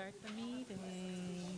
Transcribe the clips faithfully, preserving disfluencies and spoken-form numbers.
Start the meeting.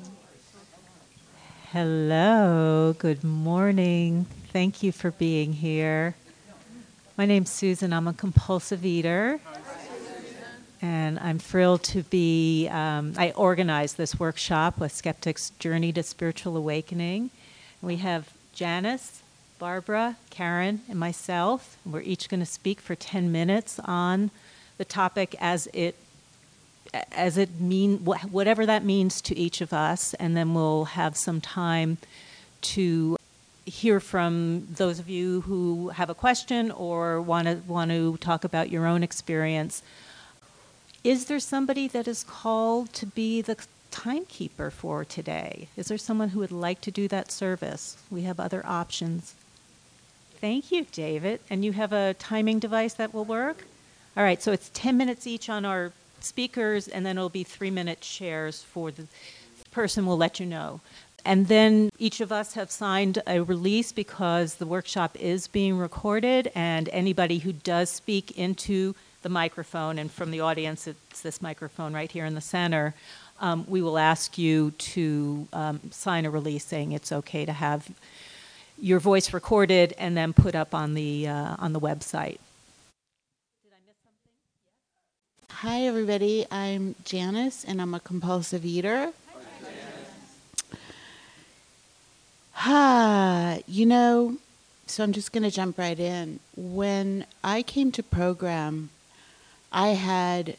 Hello, good morning. Thank you for being here. My name's Susan. I'm a compulsive eater. And I'm thrilled to be, um, I organized this workshop with Skeptic's Journey to Spiritual Awakening. We have Janice, Barbara, Karen, and myself. We're each going to speak for ten minutes on the topic as it as it mean whatever that means to each of us, and then we'll have some time to hear from those of you who have a question or want to want to talk about your own experience. Is there somebody that is called to be the timekeeper for today? Is there someone who would like to do that service? We have other options. Thank you, David. And you have a timing device that will work? All right, so it's ten minutes each on our speakers, and then it'll be three-minute shares for the person. Will let you know. And then each of us have signed a release because the workshop is being recorded, and anybody who does speak into the microphone, and from the audience, it's this microphone right here in the center, um, we will ask you to um, sign a release saying it's okay to have your voice recorded and then put up on the uh, on the website. Hi, everybody. I'm Janice, and I'm a compulsive eater. Ah, you know, so I'm just going to jump right in. When I came to program, I had,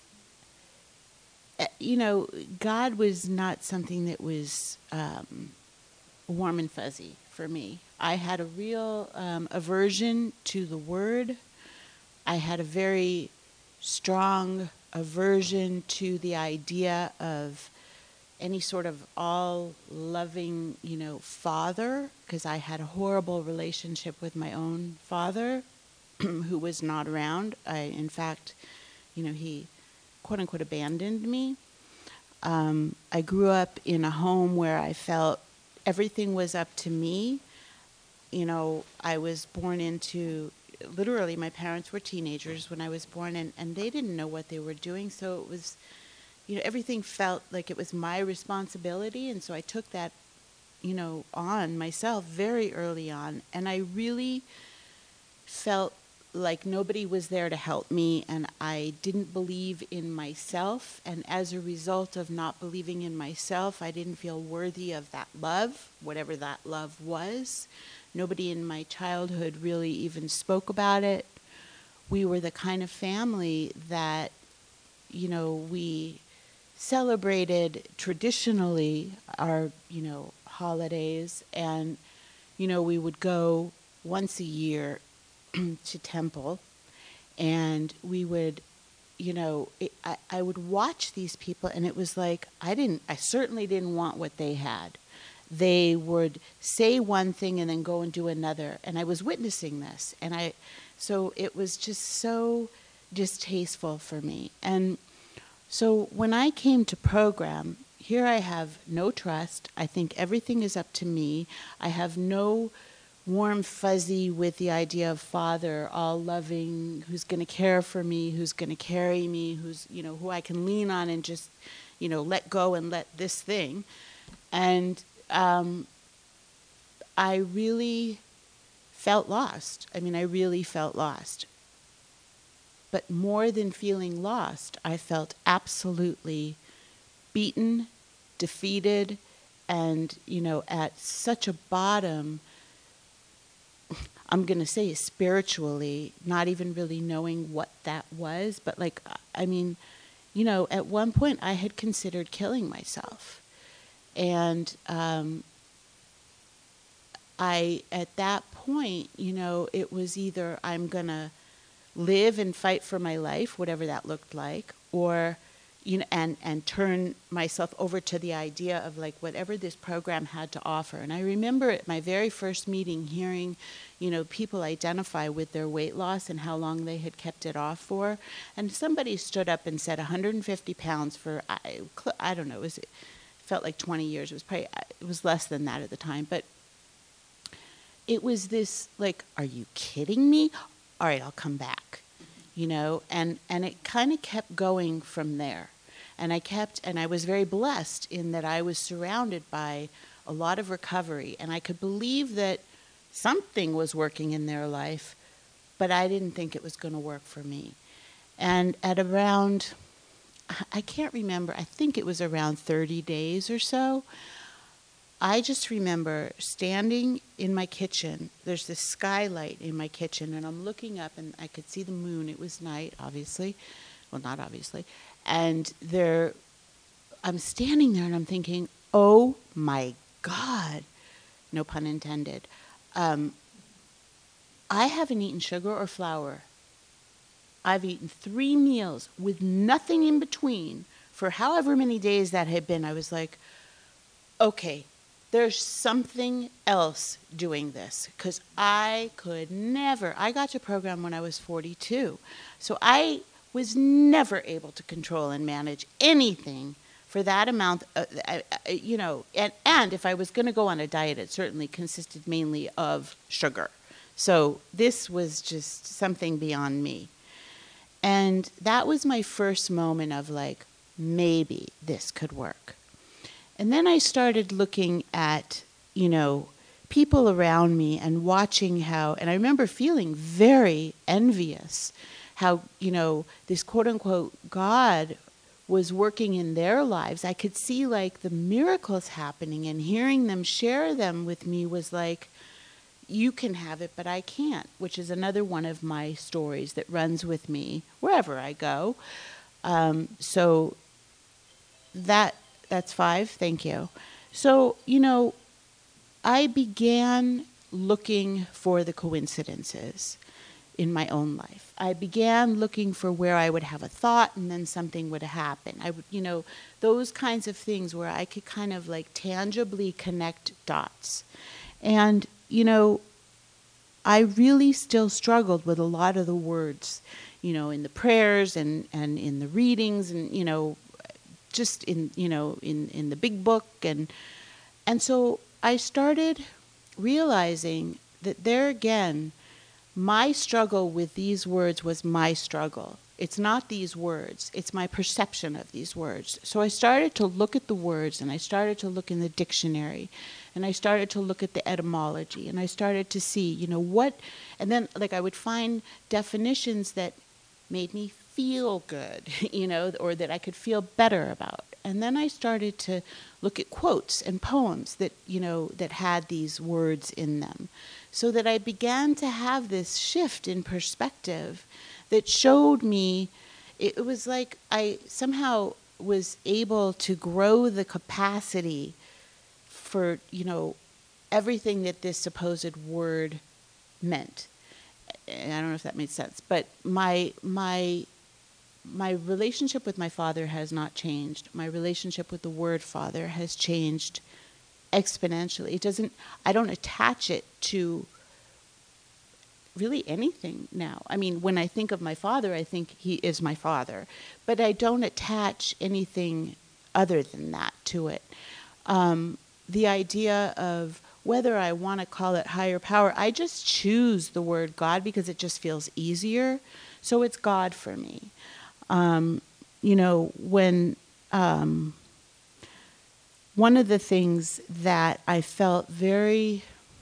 you know, God was not something that was um, warm and fuzzy for me. I had a real um, aversion to the word. I had a very strong aversion to the idea of any sort of all-loving, you know, father, because I had a horrible relationship with my own father, who was not around. I, in fact, you know, he quote-unquote abandoned me. Um, I grew up in a home where I felt everything was up to me. You know, I was born into, literally, my parents were teenagers when I was born, and, and they didn't know what they were doing, so it was, you know, everything felt like it was my responsibility, and so I took that, you know, on myself very early on, and I really felt like nobody was there to help me, and I didn't believe in myself, and as a result of not believing in myself, I didn't feel worthy of that love, whatever that love was. Nobody in my childhood really even spoke about it. We were the kind of family that, you know, we celebrated traditionally our, you know, holidays, and, you know, we would go once a year to temple, and we would, you know, it, I, I would watch these people, and it was like, I didn't, I certainly didn't want what they had. They would say one thing and then go and do another, and I was witnessing this, and I, so it was just so distasteful for me. And so when I came to program, here I have no trust. I think everything is up to me. I have no warm fuzzy with the idea of father, all loving, who's going to care for me, who's going to carry me, who's, you know, who I can lean on and just, you know, let go and let this thing. And um, I really felt lost. I mean, I really felt lost. But more than feeling lost, I felt absolutely beaten, defeated, and, you know, at such a bottom, I'm going to say spiritually, not even really knowing what that was. But, like, I mean, you know, at one point I had considered killing myself. And um, I, at that point, you know, it was either I'm going to live and fight for my life, whatever that looked like, or, you know, and, and turn myself over to the idea of, like, whatever this program had to offer. And I remember at my very first meeting hearing, you know, people identify with their weight loss and how long they had kept it off for. And somebody stood up and said one hundred fifty pounds for, I, I don't know, it, was, it felt like twenty years. It was probably, it was less than that at the time. But it was this, like, are you kidding me? All right, I'll come back, you know, and, and it kind of kept going from there. And I kept, and I was very blessed in that I was surrounded by a lot of recovery, and I could believe that something was working in their life, but I didn't think it was going to work for me. And at around, I can't remember, I think it was around thirty days or so, I just remember standing in my kitchen. There's this skylight in my kitchen, and I'm looking up, and I could see the moon. It was night, obviously. Well, not obviously. And there, I'm standing there, and I'm thinking, oh, my God. No pun intended. Um, I haven't eaten sugar or flour. I've eaten three meals with nothing in between for however many days that had been. I was like, okay, there's something else doing this, because I could never, I got to program when I was forty-two. So I was never able to control and manage anything for that amount, uh, I, I, you know, and, and if I was going to go on a diet, it certainly consisted mainly of sugar. So this was just something beyond me. And that was my first moment of like, maybe this could work. And then I started looking at, you know, people around me and watching how, and I remember feeling very envious how, you know, this quote unquote God was working in their lives. I could see like the miracles happening, and hearing them share them with me was like, you can have it, but I can't, which is another one of my stories that runs with me wherever I go. Um, so that that's five. Thank you. So, you know, I began looking for the coincidences in my own life. I began looking for where I would have a thought and then something would happen. I would, you know, those kinds of things where I could kind of like tangibly connect dots. And, you know, I really still struggled with a lot of the words, you know, in the prayers and, and in the readings and, you know, just in, you know, in, in the big book. And, and so I started realizing that there again, my struggle with these words was my struggle. It's not these words, it's my perception of these words. So I started to look at the words, and I started to look in the dictionary, and I started to look at the etymology, and I started to see, you know, what, and then like I would find definitions that made me feel good, you know, or that I could feel better about. And then I started to look at quotes and poems that, you know, that had these words in them, so that I began to have this shift in perspective that showed me, it was like I somehow was able to grow the capacity for, you know, everything that this supposed word meant. And I don't know if that made sense, but my my my relationship with my father has not changed. My relationship with the word father has changed exponentially. It doesn't, I don't attach it to really anything now. I mean, when I think of my father, I think he is my father, but I don't attach anything other than that to it. Um, the idea of whether I want to call it higher power, I just choose the word God because it just feels easier. So it's God for me. Um, you know, when um, one of the things that I felt very,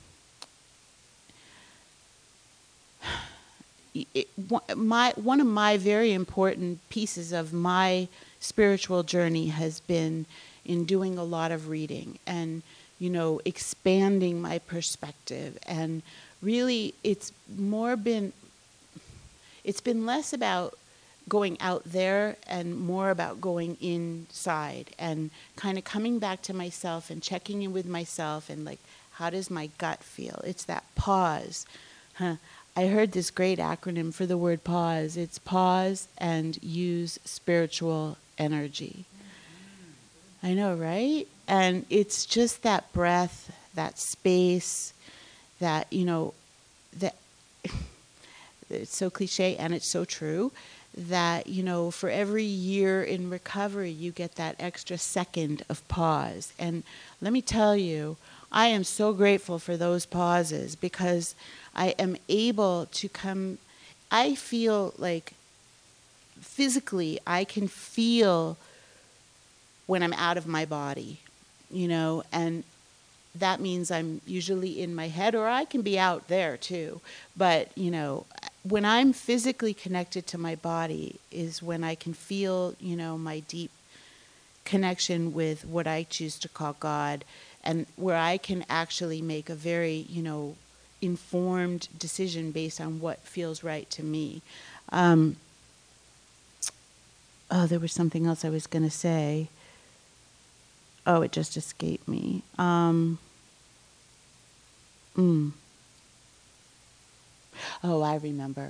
it, my one of my very important pieces of my spiritual journey has been in doing a lot of reading and, you know, expanding my perspective. And really, it's more been, it's been less about going out there and more about going inside and kind of coming back to myself and checking in with myself and like, how does my gut feel? It's that pause. Huh. I heard this great acronym for the word pause. It's pause and use spiritual energy. I know, right? And it's just that breath, that space, that, you know, that it's so cliche and it's so true that, you know, for every year in recovery, you get that extra second of pause. And let me tell you, I am so grateful for those pauses because I am able to come, I feel like physically I can feel when I'm out of my body, you know, and that means I'm usually in my head, or I can be out there too. But, you know, when I'm physically connected to my body is when I can feel, you know, my deep connection with what I choose to call God, and where I can actually make a very, you know, informed decision based on what feels right to me. Um, oh, there was something else I was going to say. Oh, it just escaped me. Um, mm. Oh, I remember.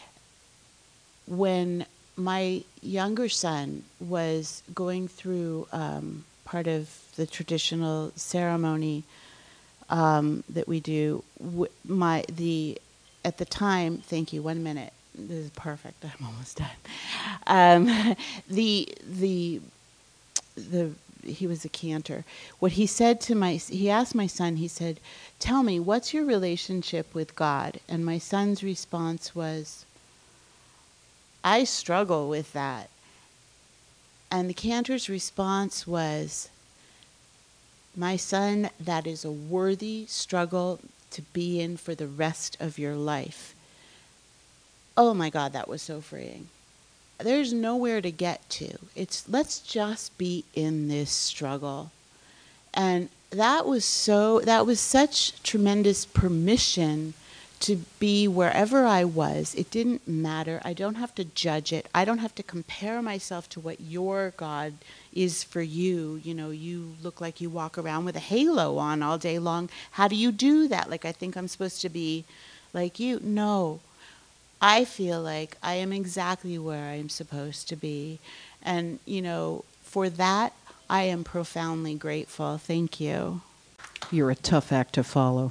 When my younger son was going through um, part of the traditional ceremony um, that we do, w- my the at the time, thank you, one minute. This is perfect. I'm almost done. Um, the the the he was a cantor. What he said to my he asked my son. He said, "Tell me, what's your relationship with God?" And my son's response was, "I struggle with that." And the cantor's response was, "My son, that is a worthy struggle to be in for the rest of your life." Oh my God, that was so freeing. There's nowhere to get to. It's let's just be in this struggle. And that was so, that was such tremendous permission to be wherever I was. It didn't matter. I don't have to judge it. I don't have to compare myself to what your God is for you. You know, you look like you walk around with a halo on all day long. How do you do that? Like, I think I'm supposed to be like you. No. I feel like I am exactly where I am supposed to be. And, you know, for that, I am profoundly grateful. Thank you. You're a tough act to follow.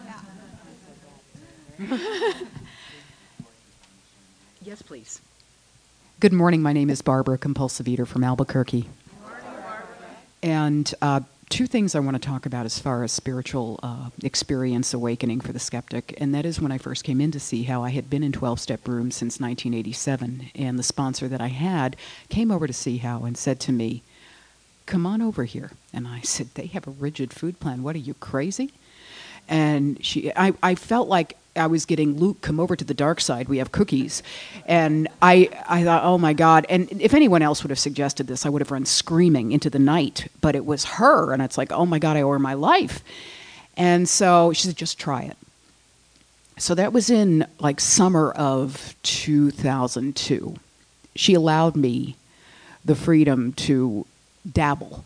Yes, please. Good morning. My name is Barbara, compulsive eater from Albuquerque. Good morning, Barbara. And uh, two things I want to talk about as far as spiritual uh, experience awakening for the skeptic, and that is when I first came in to see how I had been in twelve-step rooms since nineteen eighty-seven, and the sponsor that I had came over to see how and said to me, "Come on over here." And I said, "They have a rigid food plan. What, are you crazy?" And she, I, I felt like I was getting, "Luke, come over to the dark side. We have cookies." And I, I thought, oh my God. And if anyone else would have suggested this, I would have run screaming into the night. But it was her. And it's like, oh my God, I owe her my life. And so she said, "Just try it." So that was in like summer of two thousand two. She allowed me the freedom to dabble.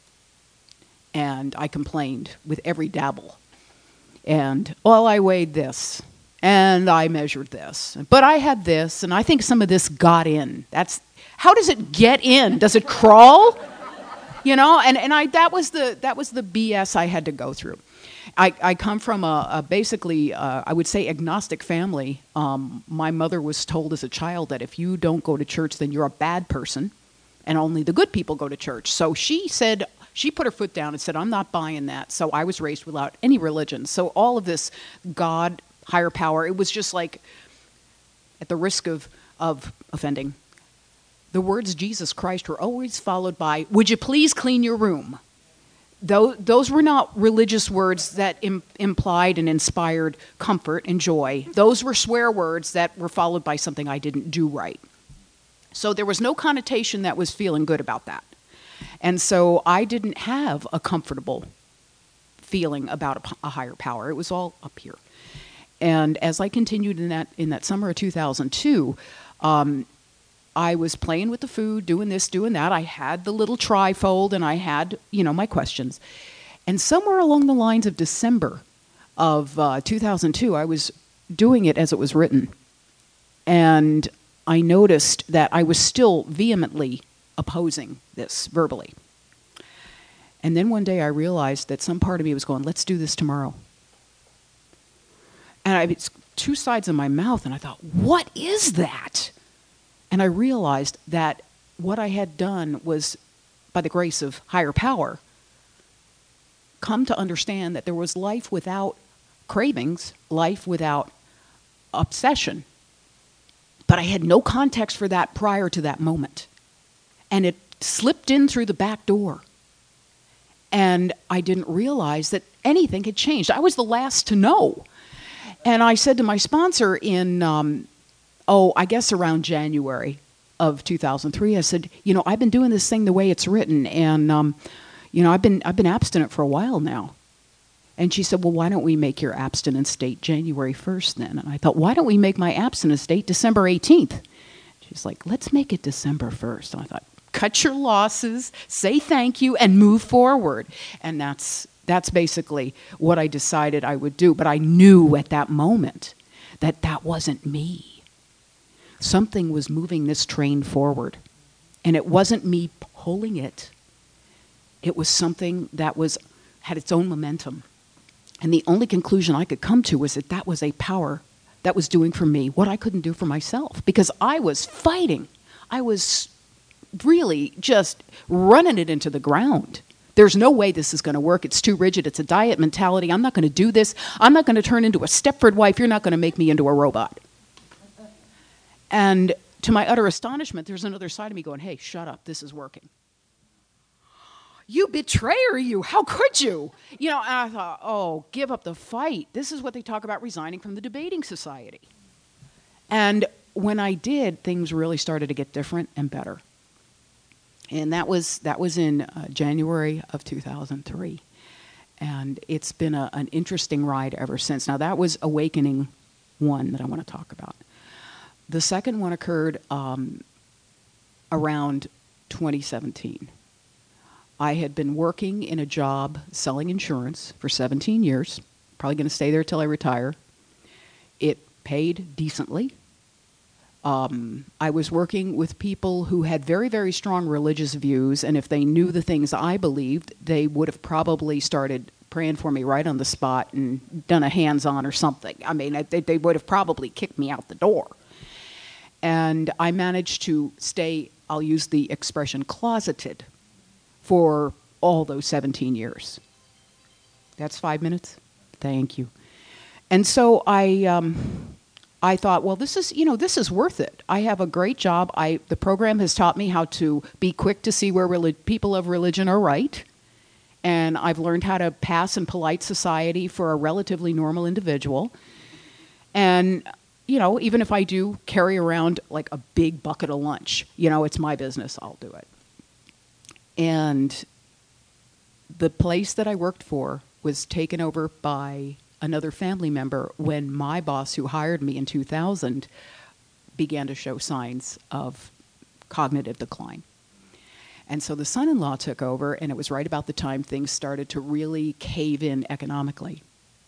And I complained with every dabble. And, well, I weighed this, and I measured this, but I had this, and I think some of this got in. That's, how does it get in? Does it crawl? You know, and, and I that was the that was the B S I had to go through. I, I come from a, a basically, uh, I would say, agnostic family. Um, my mother was told as a child that if you don't go to church, then you're a bad person, and only the good people go to church. So she said, she put her foot down and said, "I'm not buying that." So I was raised without any religion. So all of this God, higher power, it was just like, at the risk of, of offending, the words Jesus Christ were always followed by, "Would you please clean your room?" Those, those were not religious words that im- implied and inspired comfort and joy. Those were swear words that were followed by something I didn't do right. So there was no connotation that was feeling good about that. And so I didn't have a comfortable feeling about a, a higher power. It was all up here. And as I continued in that in that summer of two thousand two, um, I was playing with the food, doing this, doing that. I had the little trifold, and I had, you know, my questions. And somewhere along the lines of December of uh, two thousand two, I was doing it as it was written. And I noticed that I was still vehemently opposing this verbally. And then one day I realized that some part of me was going, "Let's do this tomorrow." And I, it's two sides of my mouth, and I thought, what is that? And I realized that what I had done was, by the grace of higher power, come to understand that there was life without cravings, life without obsession. But I had no context for that prior to that moment. And it slipped in through the back door. And I didn't realize that anything had changed. I was the last to know. And I said to my sponsor in, um, oh, I guess around January of two thousand three, I said, you know, I've been doing this thing the way it's written, and, um, you know, I've been I've been abstinent for a while now. And she said, well, why don't we make your abstinence date January first then? And I thought, why don't we make my abstinence date December eighteenth? She's like, let's make it December first. And I thought, cut your losses, say thank you, and move forward. And that's that's basically what I decided I would do. But I knew at that moment that that wasn't me. Something was moving this train forward. And it wasn't me pulling it. It was something that was had its own momentum. And the only conclusion I could come to was that that was a power that was doing for me what I couldn't do for myself. Because I was fighting. I was really just running it into the ground. There's no way this is going to work. It's too rigid. It's a diet mentality. I'm not going to do this. I'm not going to turn into a Stepford wife. You're not going to make me into a robot. And to my utter astonishment, there's another side of me going, hey, shut up. This is working. You betrayer, you. How could you? You know, and I thought, oh, give up the fight. This is what they talk about resigning from the debating society. And when I did, things really started to get different and better. And that was that was in uh, January of two thousand three. And it's been a, an interesting ride ever since. Now, that was awakening one that I want to talk about. The second one occurred um, around twenty seventeen. I had been working in a job selling insurance for seventeen years, probably going to stay there till I retire. It paid decently. Um, I was working with people who had very, very strong religious views, and if they knew the things I believed, they would have probably started praying for me right on the spot and done a hands-on or something. I mean, they, they would have probably kicked me out the door. And I managed to stay, I'll use the expression, closeted for all those seventeen years. That's five minutes? Thank you. And so I um, I thought, well, this is, you know, this is worth it. I have a great job. I the program has taught me how to be quick to see where relig- people of religion are right. And I've learned how to pass in polite society for a relatively normal individual. And, you know, even if I do carry around like a big bucket of lunch, you know, it's my business, I'll do it. And the place that I worked for was taken over by another family member when my boss, who hired me in two thousand, began to show signs of cognitive decline. And so the son-in-law took over, and it was right about the time things started to really cave in economically.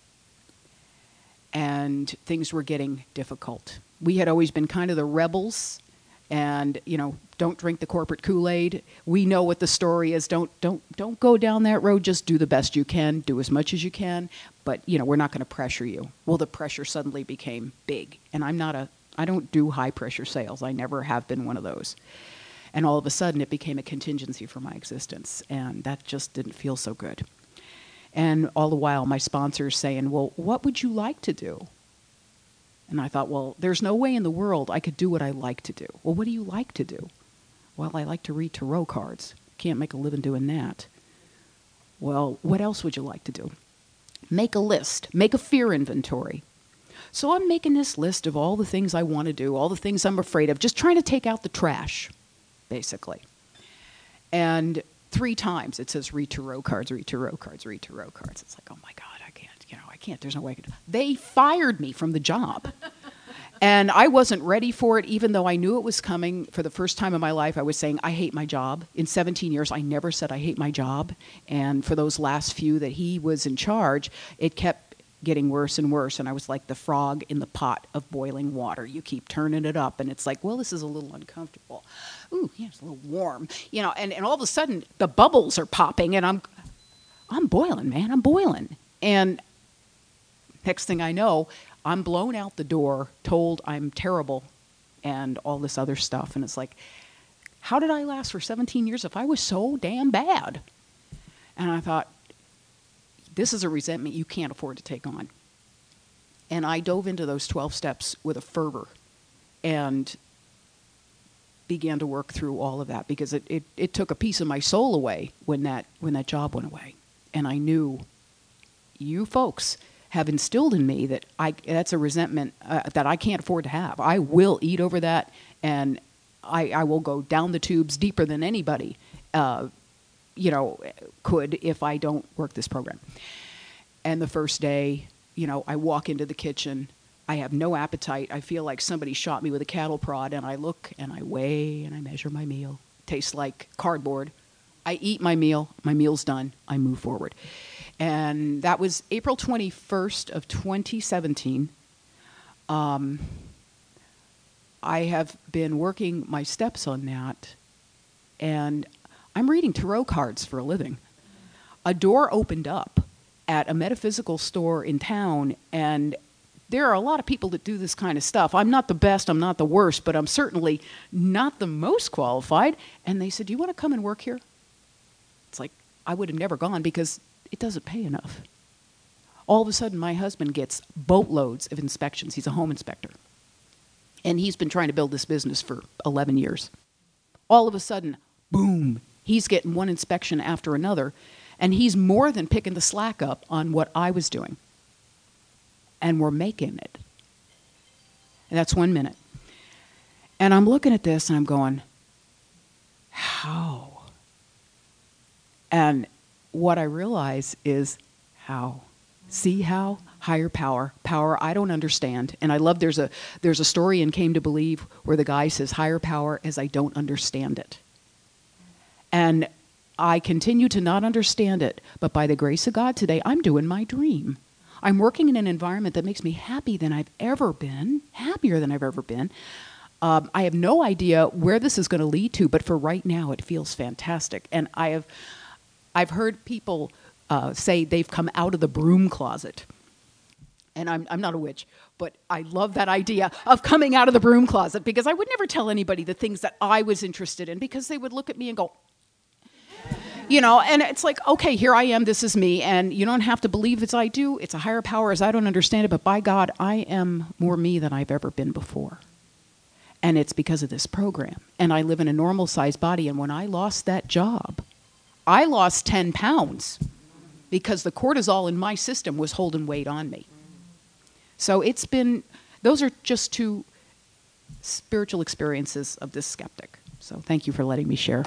And things were getting difficult. We had always been kind of the rebels. And, you know, don't drink the corporate Kool-Aid. We know what the story is. Don't don't don't go down that road. Just do the best you can. Do as much as you can. But, you know, we're not going to pressure you. Well, the pressure suddenly became big. And I'm not a, I don't do high-pressure sales. I never have been one of those. And all of a sudden, it became a contingency for my existence. And that just didn't feel so good. And all the while, my sponsor's saying, well, what would you like to do? And I thought, well, there's no way in the world I could do what I like to do. Well, what do you like to do? Well, I like to read tarot cards. Can't make a living doing that. Well, what else would you like to do? Make a list. Make a fear inventory. So I'm making this list of all the things I want to do, all the things I'm afraid of, just trying to take out the trash, basically. And three times it says, read tarot cards, read tarot cards, read tarot cards. It's like, oh my God, I can't. You know, I can't, there's no way I could. They fired me from the job. And I wasn't ready for it, even though I knew it was coming. For the first time in my life, I was saying, I hate my job. In seventeen years, I never said I hate my job. And for those last few that he was in charge, it kept getting worse and worse. And I was like the frog in the pot of boiling water. You keep turning it up, and it's like, well, this is a little uncomfortable. Ooh, yeah, it's a little warm. You know, and, and all of a sudden, the bubbles are popping, and I'm, I'm boiling, man, I'm boiling. And next thing I know, I'm blown out the door, told I'm terrible, and all this other stuff. And it's like, how did I last for seventeen years if I was so damn bad? And I thought, this is a resentment you can't afford to take on. And I dove into those twelve steps with a fervor. And began to work through all of that, because it, it, it took a piece of my soul away when that when that job went away. And I knew you folks have instilled in me that I that's a resentment uh, that I can't afford to have. I will eat over that, and I, I will go down the tubes deeper than anybody uh, you know, could if I don't work this program. And the first day, you know, I walk into the kitchen. I have no appetite. I feel like somebody shot me with a cattle prod, and I look and I weigh and I measure my meal. Tastes like cardboard. I eat my meal. My meal's done. I move forward. And that was April twenty-first of twenty seventeen. Um, I have been working my steps on that, and I'm reading tarot cards for a living. A door opened up at a metaphysical store in town, and there are a lot of people that do this kind of stuff. I'm not the best, I'm not the worst, but I'm certainly not the most qualified. And they said, "Do you want to come and work here?" It's like, I would have never gone because it doesn't pay enough. All of a sudden, my husband gets boatloads of inspections. He's a home inspector. And he's been trying to build this business for eleven years. All of a sudden, boom, he's getting one inspection after another. And he's more than picking the slack up on what I was doing. And we're making it. And that's one minute. And I'm looking at this and I'm going, how? And what I realize is how. See how? Higher power. Power I don't understand. And I love there's a there's a story in Came to Believe where the guy says, higher power as I don't understand it. And I continue to not understand it, but by the grace of God today, I'm doing my dream. I'm working in an environment that makes me happy than I've ever been, happier than I've ever been. Um, I have no idea where this is going to lead to, but for right now, it feels fantastic. And I have, I've heard people uh, say they've come out of the broom closet. And I'm, I'm not a witch, but I love that idea of coming out of the broom closet, because I would never tell anybody the things that I was interested in, because they would look at me and go, you know, and it's like, okay, here I am, this is me, and you don't have to believe as I do. It's a higher power as I don't understand it, but by God, I am more me than I've ever been before. And it's because of this program. And I live in a normal-sized body, and when I lost that job, I lost ten pounds because the cortisol in my system was holding weight on me. So it's been, those are just two spiritual experiences of this skeptic. So thank you for letting me share.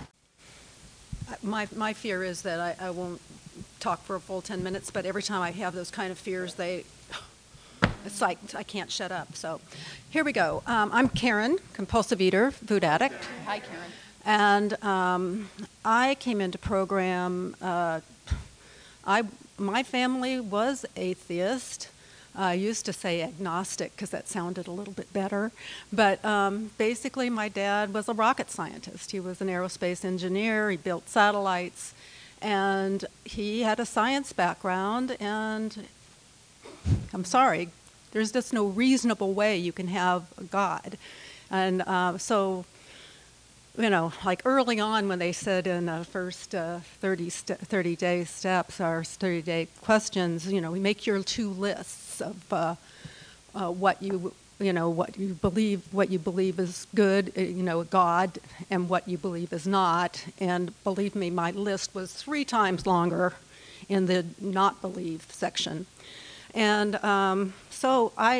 My my fear is that I, I won't talk for a full ten minutes, but every time I have those kind of fears, they, it's like I can't shut up. So here we go. Um, I'm Karen, compulsive eater, food addict. Hi, Karen. And um, I came into program, uh, I my family was atheist. I used to say agnostic because that sounded a little bit better. But um, basically, my dad was a rocket scientist. He was an aerospace engineer. He built satellites. And he had a science background. And I'm sorry, there's just no reasonable way you can have a God. And uh, so, you know, like early on when they said in the first uh, thirty, st- thirty day steps, or thirty day questions, you know, we make your two lists of uh, uh, what you, you know, what you believe, what you believe is good, uh, you know, God, and what you believe is not. And believe me, my list was three times longer in the not believe section. And um, so I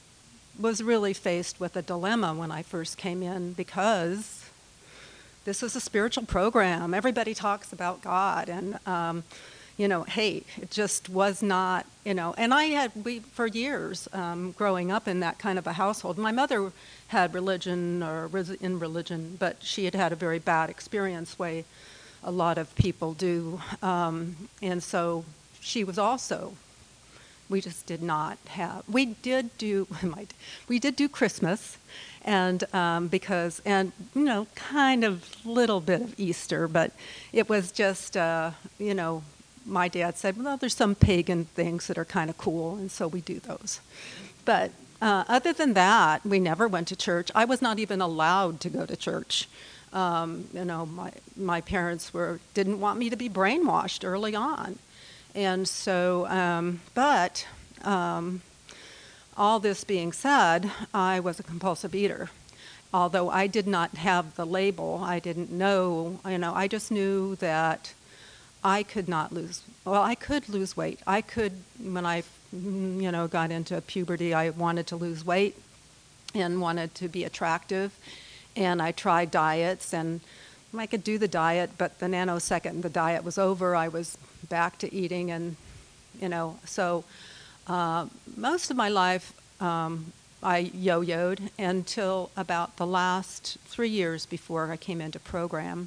was really faced with a dilemma when I first came in, because this is a spiritual program. Everybody talks about God, and um, you know, hey, it just was not, you know. And I had, we for years, um, growing up in that kind of a household. My mother had religion or was in religion, but she had had a very bad experience, way a lot of people do, um, and so she was also. We just did not have. We did do. We did do Christmas. And um, because, and, you know, kind of little bit of Easter, but it was just, uh, you know, my dad said, well, there's some pagan things that are kind of cool, and so we do those. But uh, other than that, we never went to church. I was not even allowed to go to church. Um, you know, my my parents were didn't want me to be brainwashed early on. And so, um, but... Um, all this being said, I was a compulsive eater. although I did not have the label, I didn't know, you know, I just knew that I could not lose, well, I could lose weight. I could, when I, you know, got into puberty, I wanted to lose weight and wanted to be attractive. And I tried diets, and I could do the diet, but the nanosecond the diet was over, I was back to eating. And, you know, so uh, most of my life, um, I yo-yoed until about the last three years before I came into program.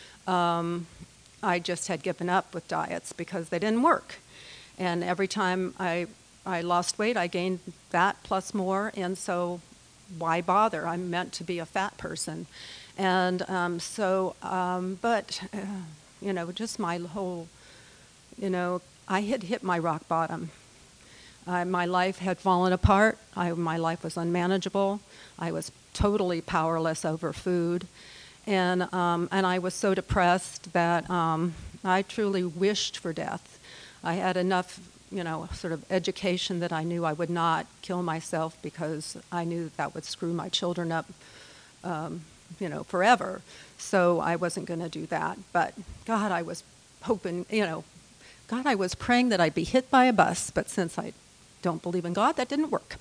Um, I just had given up with diets because they didn't work. And every time I, I lost weight, I gained that plus more, and so why bother? I'm meant to be a fat person. And um, so, um, but, uh, you know, just my whole, you know, I had hit my rock bottom. Uh, my life had fallen apart. I, my life was unmanageable. I was totally powerless over food. And, um, and I was so depressed that um, I truly wished for death. I had enough, you know, sort of education that I knew I would not kill myself because I knew that, that would screw my children up, um, you know, forever. So I wasn't going to do that. But God, I was hoping, you know, God, I was praying that I'd be hit by a bus. But since I don't believe in God, that didn't work.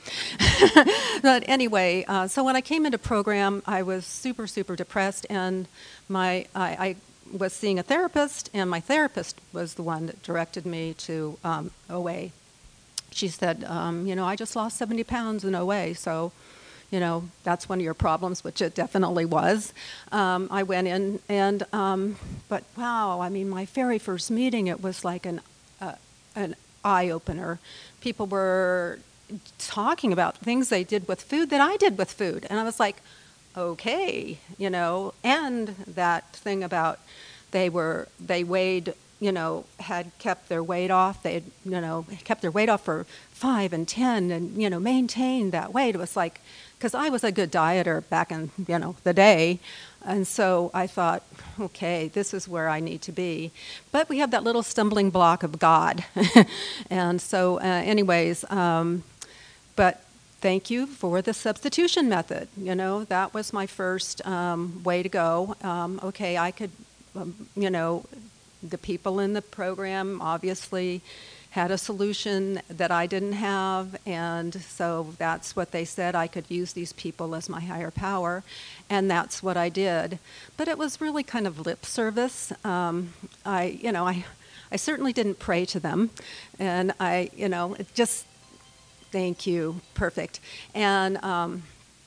But anyway, uh, so when I came into program, I was super, super depressed, and my I, I was seeing a therapist, and my therapist was the one that directed me to um, O A. She said, um, you know, I just lost seventy pounds in O A, so, you know, that's one of your problems, which it definitely was. Um, I went in, and, um, but wow, I mean, my very first meeting, it was like an, uh, an eye-opener. People were talking about things they did with food that I did with food. And I was like, okay, you know, and that thing about they were, they weighed, you know, had kept their weight off. They had, you know, kept their weight off for five and ten and, you know, maintained that weight. It was like, because I was a good dieter back in, you know, the day. And so I thought, okay, this is where I need to be. But we have that little stumbling block of God. And so uh, anyways, um, but thank you for the substitution method. You know, that was my first um, way to go. Um, okay, I could, um, you know, the people in the program obviously had a solution that I didn't have, and so that's what they said. I could use these people as my higher power, and that's what I did. But it was really kind of lip service. Um, I, you know, I, I certainly didn't pray to them, and I, you know, it just, thank you, perfect. And um,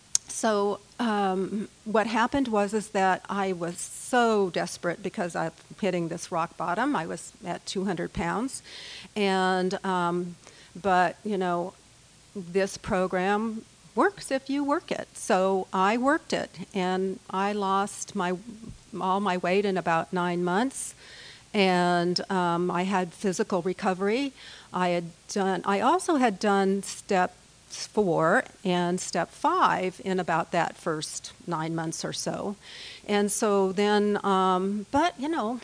so um, what happened was is that I was so desperate because I'm hitting this rock bottom. I was at two hundred pounds. And, um, but, you know, this program works if you work it. So I worked it, and I lost my all my weight in about nine months. And um, I had physical recovery. I had done, I also had done step four and step five in about that first nine months or so. And so then, um, but, you know,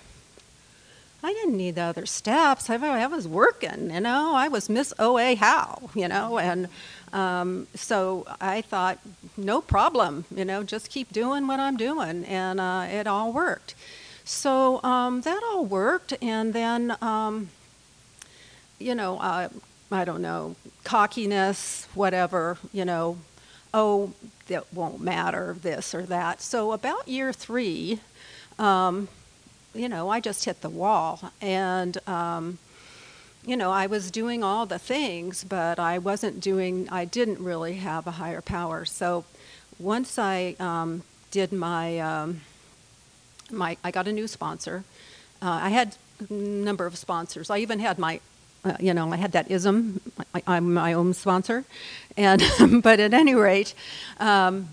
I didn't need the other steps. I, I was working, you know. I was Miss O A How, you know. And um, so I thought, no problem, you know, just keep doing what I'm doing. And uh, it all worked. So um, that all worked. And then, um, you know, uh, I don't know, cockiness, whatever, you know, oh, that won't matter, this or that. So about year three, um, you know, I just hit the wall. And, um, you know, I was doing all the things, but I wasn't doing, I didn't really have a higher power. So once I um, did my, um, my, I got a new sponsor. Uh, I had a number of sponsors. I even had my Uh, you know, I had that ism, I, I'm my own sponsor. And but at any rate, um,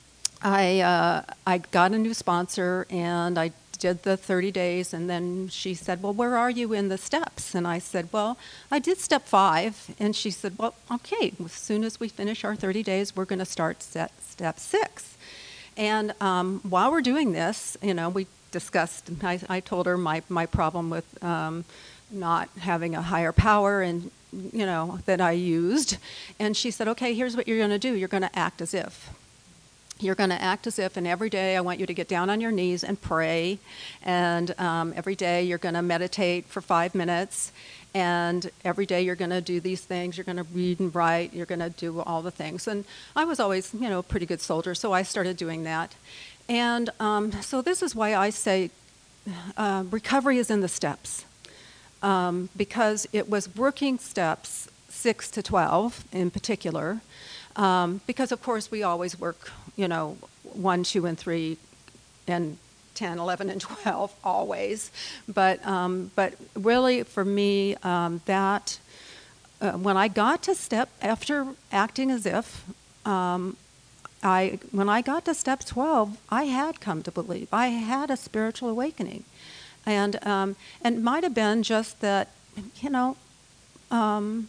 I uh, I got a new sponsor, and I did the thirty days, and then she said, well, where are you in the steps? And I said, well, I did step five. And she said, well, okay, as soon as we finish our thirty days, we're going to start set, step six. And um, while we're doing this, you know, we discussed, I, I told her my, my problem with um, not having a higher power, and you know, that I used. And she said, okay, here's what you're going to do. You're going to act as if. You're going to act as if, and every day I want you to get down on your knees and pray. And um, every day you're going to meditate for five minutes. And every day you're going to do these things. You're going to read and write. You're going to do all the things. And I was always, you know, a pretty good soldier, so I started doing that. And um, so this is why I say uh, recovery is in the steps. Um, because it was working steps six to twelve in particular. Um, because, of course, we always work, you know, one, two, and three, and ten, eleven, and twelve, always. But um, but really, for me, um, that, uh, when I got to step, after acting as if, um, I when I got to step twelve, I had come to believe. I had a spiritual awakening. And, um, and it might have been just that, you know, um,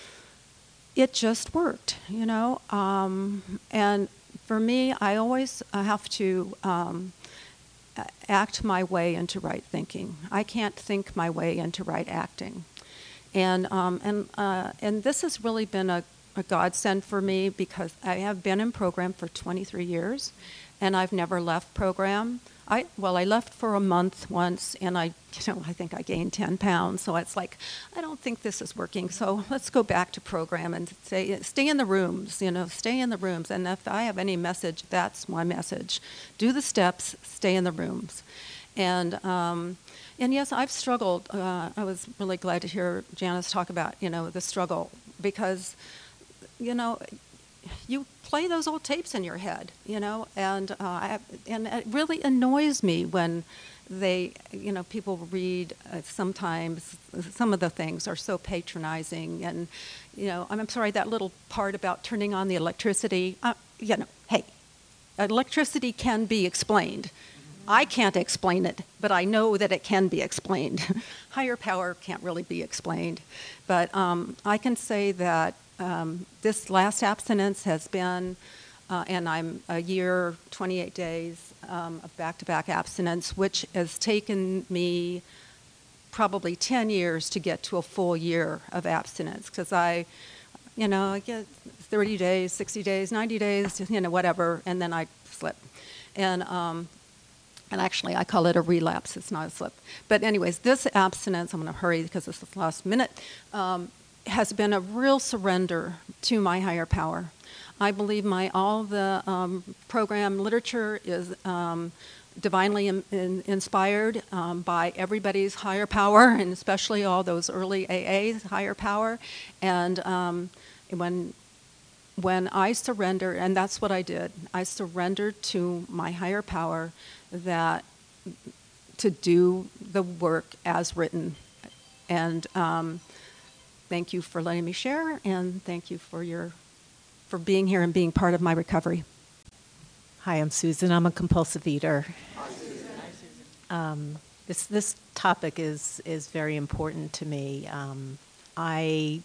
it just worked, you know. Um, and for me, I always have to um, act my way into right thinking. I can't think my way into right acting. And um, and uh, and this has really been a, a godsend for me, because I have been in program for twenty-three years, and I've never left program. I well, I left for a month once, and I, you know, I think I gained ten pounds. So it's like, I don't think this is working. So let's go back to program and say, stay in the rooms. You know, stay in the rooms. And if I have any message, that's my message. Do the steps. Stay in the rooms. And um, and yes, I've struggled. Uh, I was really glad to hear Janice talk about, you know, the struggle, because, you know, you play those old tapes in your head, you know, and uh, I, and it really annoys me when they, you know, people read uh, sometimes some of the things are so patronizing, and, you know, I'm sorry, that little part about turning on the electricity, uh, you know, hey, electricity can be explained. I can't explain it, but I know that it can be explained. Higher power can't really be explained, but um, I can say that Um, this last abstinence has been, uh, and I'm a year, twenty-eight days um, of back-to-back abstinence, which has taken me probably ten years to get to a full year of abstinence, because I, you know, I get thirty days, sixty days, ninety days, you know, whatever, and then I slip. And um, and actually, I call it a relapse. It's not a slip. But anyways, this abstinence, I'm going to hurry because it's the last minute, um, has been a real surrender to my higher power. I believe my all the um, program literature is um, divinely in, in, inspired um, by everybody's higher power, and especially all those early A A's higher power. And um, when when I surrender, and that's what I did, I surrendered to my higher power that to do the work as written. And um, thank you for letting me share, and thank you for your for being here and being part of my recovery. Hi, I'm Susan. I'm a compulsive eater. Hi, Susan. Hi, Susan. Um, this this topic is is very important to me. Um, I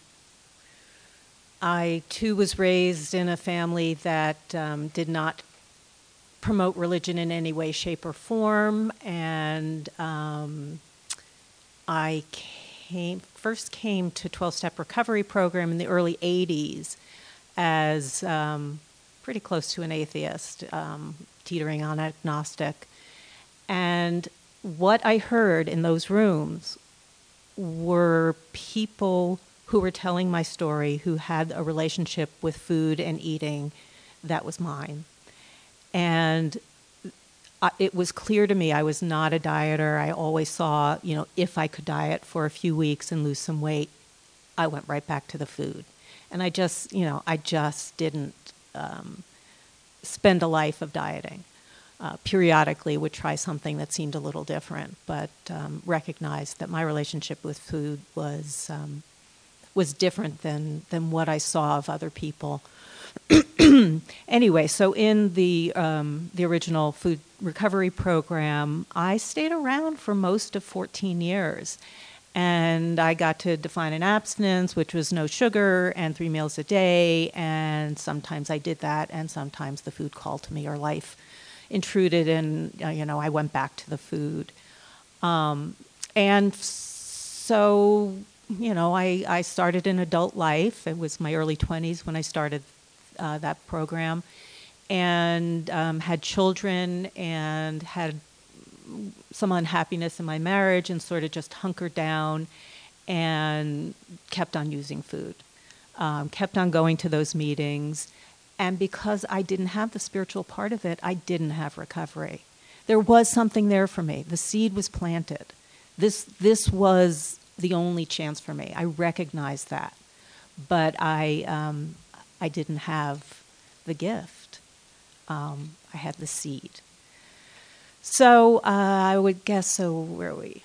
I too was raised in a family that um, did not promote religion in any way, shape, or form, and um, I came first came to twelve-step recovery program in the early eighties as um, pretty close to an atheist, um, teetering on agnostic. And what I heard in those rooms were people who were telling my story, who had a relationship with food and eating that was mine. And I, it was clear to me I was not a dieter. I always saw, you know, if I could diet for a few weeks and lose some weight, I went right back to the food. And I just, you know, I just didn't um, spend a life of dieting. Uh, periodically would try something that seemed a little different, but um, recognized that my relationship with food was um, was different than than what I saw of other people. Anyway, so in the um, the original food recovery program, I stayed around for most of fourteen years. And I got to define an abstinence, which was no sugar and three meals a day. And sometimes I did that, and sometimes the food called to me, or life intruded, and uh, you know, I went back to the food. Um, and so, you know, I, I started an adult life. It was my early twenties when I started uh, that program. and um, had children and had some unhappiness in my marriage and sort of just hunkered down and kept on using food, um, kept on going to those meetings. And because I didn't have the spiritual part of it, I didn't have recovery. There was something there for me. The seed was planted. This, this was the only chance for me. I recognized that. But I, um, I didn't have the gift. Um, I had the seed. So uh, I would guess, so where are we?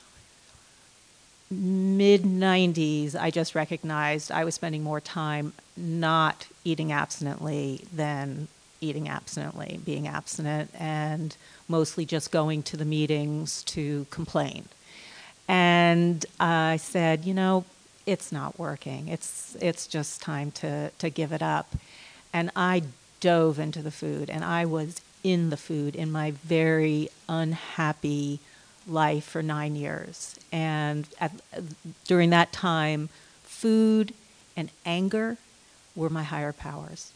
mid nineties, I just recognized I was spending more time not eating abstinently than eating abstinently, being abstinent, and mostly just going to the meetings to complain. And I said, you know, it's not working. It's it's just time to, to give it up. And I dove into the food, and I was in the food in my very unhappy life for nine years. And at, during that time, food and anger were my higher powers.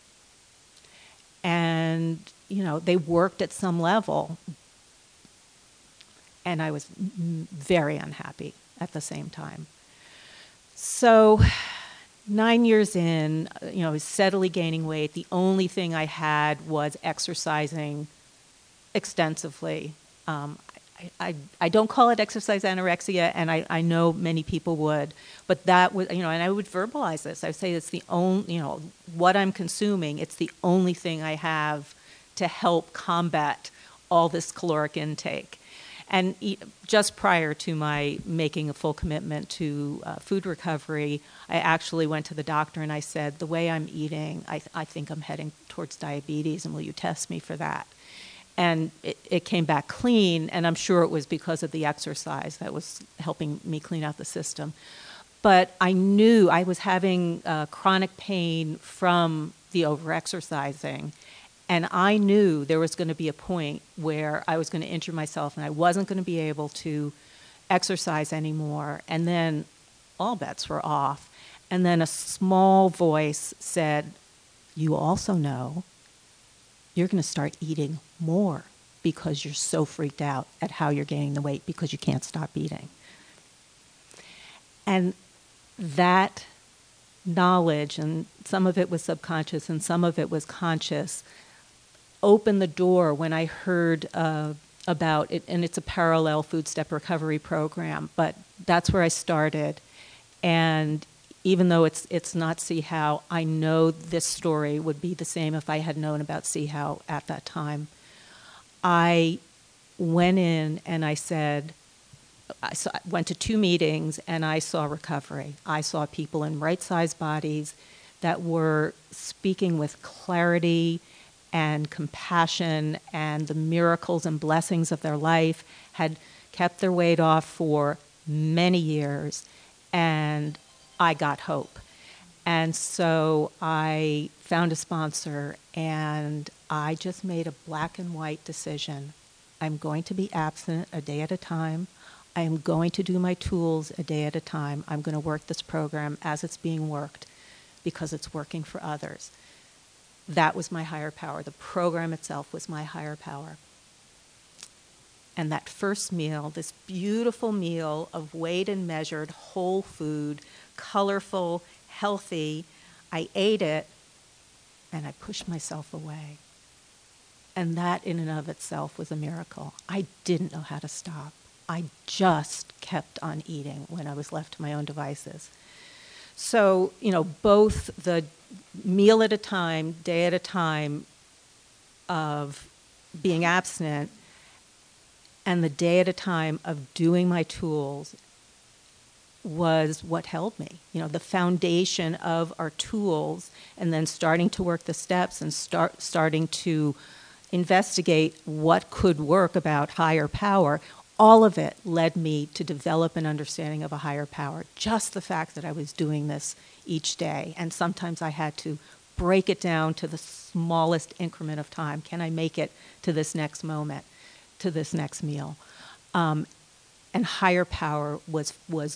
And, you know, they worked at some level. And I was m- very unhappy at the same time. So nine years in, you know, I was steadily gaining weight. The only thing I had was exercising extensively. Um, I, I, I don't call it exercise anorexia, and I, I know many people would, but that was, you know, and I would verbalize this. I would say it's the only, you know, what I'm consuming, it's the only thing I have to help combat all this caloric intake. And eat, just prior to my making a full commitment to uh, food recovery, I actually went to the doctor and I said, the way I'm eating, I, th- I think I'm heading towards diabetes, and will you test me for that? And it, it came back clean, and I'm sure it was because of the exercise that was helping me clean out the system. But I knew I was having uh, chronic pain from the overexercising, and I knew there was going to be a point where I was going to injure myself and I wasn't going to be able to exercise anymore. And then all bets were off. And then a small voice said, you also know you're going to start eating more because you're so freaked out at how you're gaining the weight because you can't stop eating. And that knowledge, and some of it was subconscious and some of it was conscious, opened the door when I heard uh, about it, and it's a parallel food step recovery program, but that's where I started. And even though it's it's not See How, I know this story would be the same if I had known about See How at that time. I went in and I said, I saw, went to two meetings and I saw recovery. I saw people in right-sized bodies that were speaking with clarity and compassion and the miracles and blessings of their life, had kept their weight off for many years, and I got hope. And so I found a sponsor, and I just made a black and white decision. I'm going to be abstinent a day at a time. I am going to do my tools a day at a time. I'm going to work this program as it's being worked because it's working for others. That was my higher power. The program itself was my higher power. And that first meal, this beautiful meal of weighed and measured whole food, colorful, healthy, I ate it and I pushed myself away. And that in and of itself was a miracle. I didn't know how to stop. I just kept on eating when I was left to my own devices. So, you know, both the meal at a time, day at a time of being abstinent, and the day at a time of doing my tools was what held me. You know, the foundation of our tools, and then starting to work the steps and start starting to investigate what could work about higher power. All of it led me to develop an understanding of a higher power. Just the fact that I was doing this each day, and sometimes I had to break it down to the smallest increment of time. Can I make it to this next moment, to this next meal? Um, and higher power was was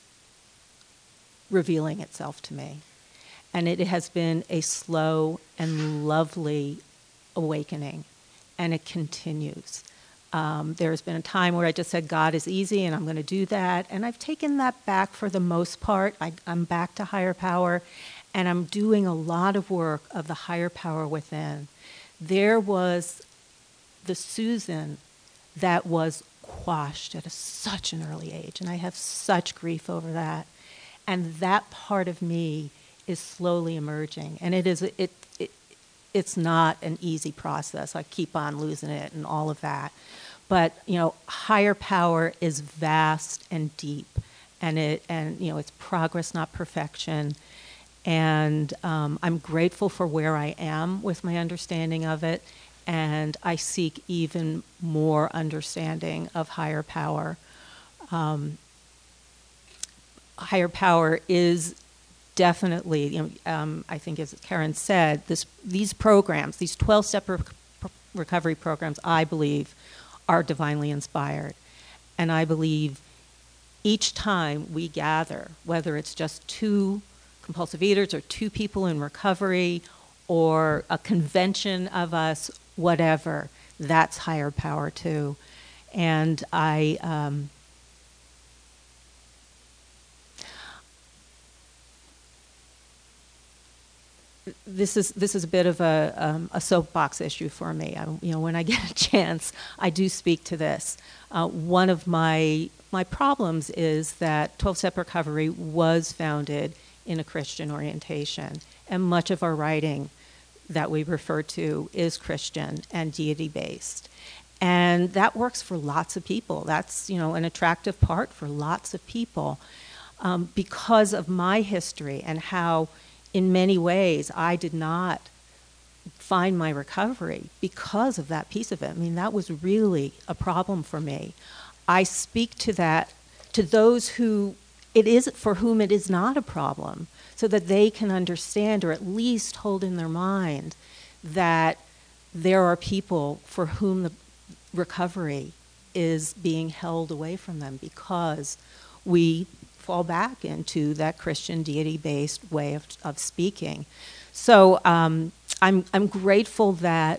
revealing itself to me. And it has been a slow and lovely awakening, and it continues. Um, there's been a time where I just said, God is easy, and I'm going to do that. And I've taken that back for the most part. I, I'm back to higher power, and I'm doing a lot of work of the higher power within. There was the Susan that was quashed at a, such an early age, and I have such grief over that. And that part of me is slowly emerging, and it is it, it it's not an easy process. I keep on losing it and all of that. But, you know, higher power is vast and deep, and it and you know it's progress, not perfection. And um, I'm grateful for where I am with my understanding of it, and I seek even more understanding of higher power. Um, higher power is definitely, you know, um, I think as Karen said, this, these programs, these twelve-step re- recovery programs, I believe, are divinely inspired. And I believe each time we gather, whether it's just two compulsive eaters or two people in recovery or a convention of us, whatever, that's higher power too. And I... Um, This is this is a bit of a um, a soapbox issue for me. I, you know, when I get a chance, I do speak to this. Uh, one of my my problems is that twelve-step recovery was founded in a Christian orientation, and much of our writing that we refer to is Christian and deity-based, and that works for lots of people. That's, you know, an attractive part for lots of people, um, because of my history and how, in many ways, I did not find my recovery because of that piece of it. I mean, that was really a problem for me. I speak to that, to those who it is, for whom it is not a problem, so that they can understand, or at least hold in their mind, that there are people for whom the recovery is being held away from them because we fall back into that Christian deity-based way of, of speaking. So um, I'm I'm grateful that,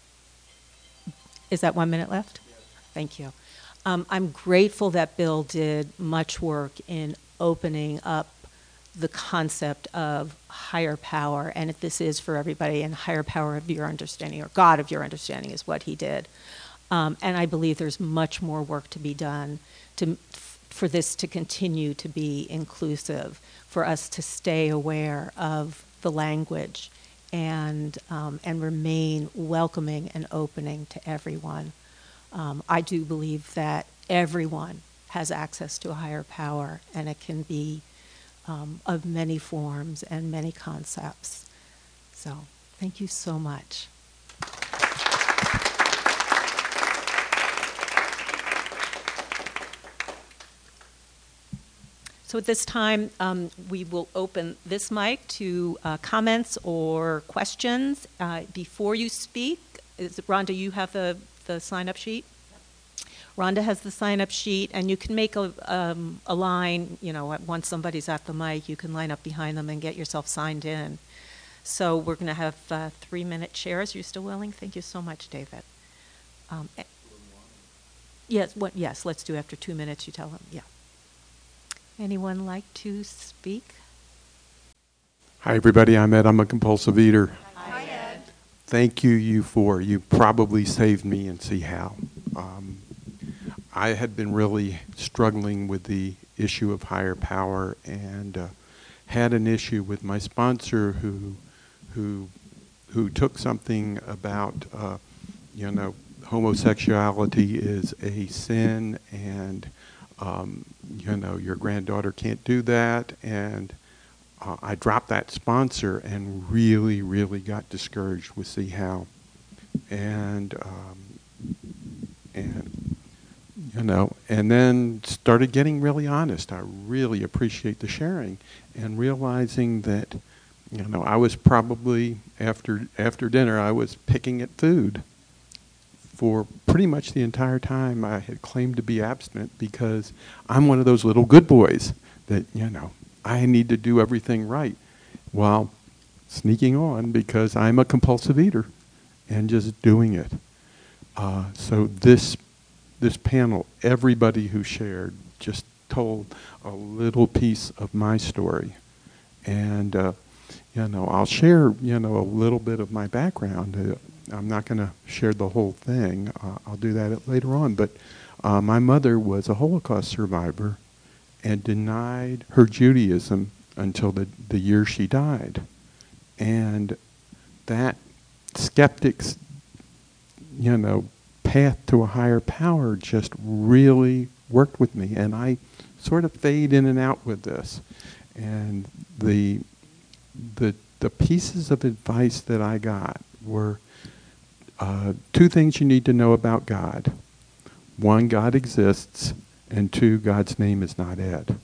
is that one minute left? Yes. Thank you. Um, I'm grateful that Bill did much work in opening up the concept of higher power, and if this is for everybody, and higher power of your understanding, or God of your understanding, is what he did. Um, and I believe there's much more work to be done to for this to continue to be inclusive, for us to stay aware of the language and um, and remain welcoming and opening to everyone. Um, I do believe that everyone has access to a higher power, and it can be um, of many forms and many concepts. So thank you so much. So at this time, um, we will open this mic to uh, comments or questions. Uh, before you speak, is it, Rhonda, you have the, the sign-up sheet? Rhonda has the sign-up sheet, and you can make a, um, a line, you know, once somebody's at the mic, you can line up behind them and get yourself signed in. So we're going to have uh, three-minute shares. Are you still willing? Thank you so much, David. Um, yes, what, yes, let's do after two minutes, you tell them, yeah. Anyone like to speak? Hi, everybody. I'm Ed. I'm a compulsive eater. Hi, Ed. Thank you, you four. You probably saved me, and see how. Um, I had been really struggling with the issue of higher power, and uh, had an issue with my sponsor who, who, who took something about, uh, you know, homosexuality is a sin, and Um, you know, your granddaughter can't do that, and uh, I dropped that sponsor and really, really got discouraged with See How, and um, and you know, and then started getting really honest. I really appreciate the sharing, and realizing that, you know, I was probably after after dinner I was picking at food for pretty much the entire time I had claimed to be abstinent, because I'm one of those little good boys that, you know, I need to do everything right, while sneaking on because I'm a compulsive eater. and just doing it. Uh, so this this panel, everybody who shared just told a little piece of my story. And, uh, you know, I'll share, you know, a little bit of my background. Uh, I'm not going to share the whole thing. Uh, I'll do that later on. But uh, my mother was a Holocaust survivor and denied her Judaism until the, the year she died. And that skeptic's, you know, path to a higher power just really worked with me. And I sort of fade in and out with this. And the the the pieces of advice that I got were uh, two things you need to know about God. One, God exists, and two, God's name is not Ed.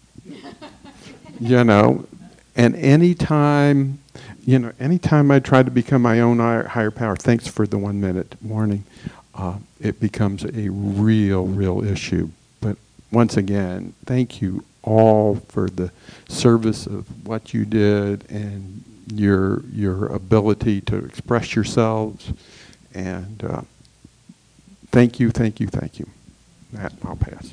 You know, and anytime, you know, anytime I try to become my own higher power, thanks for the one minute warning, uh, it becomes a real, real issue. But once again, thank you all for the service of what you did and your your ability to express yourselves. And uh, thank you, thank you, thank you. That I'll pass.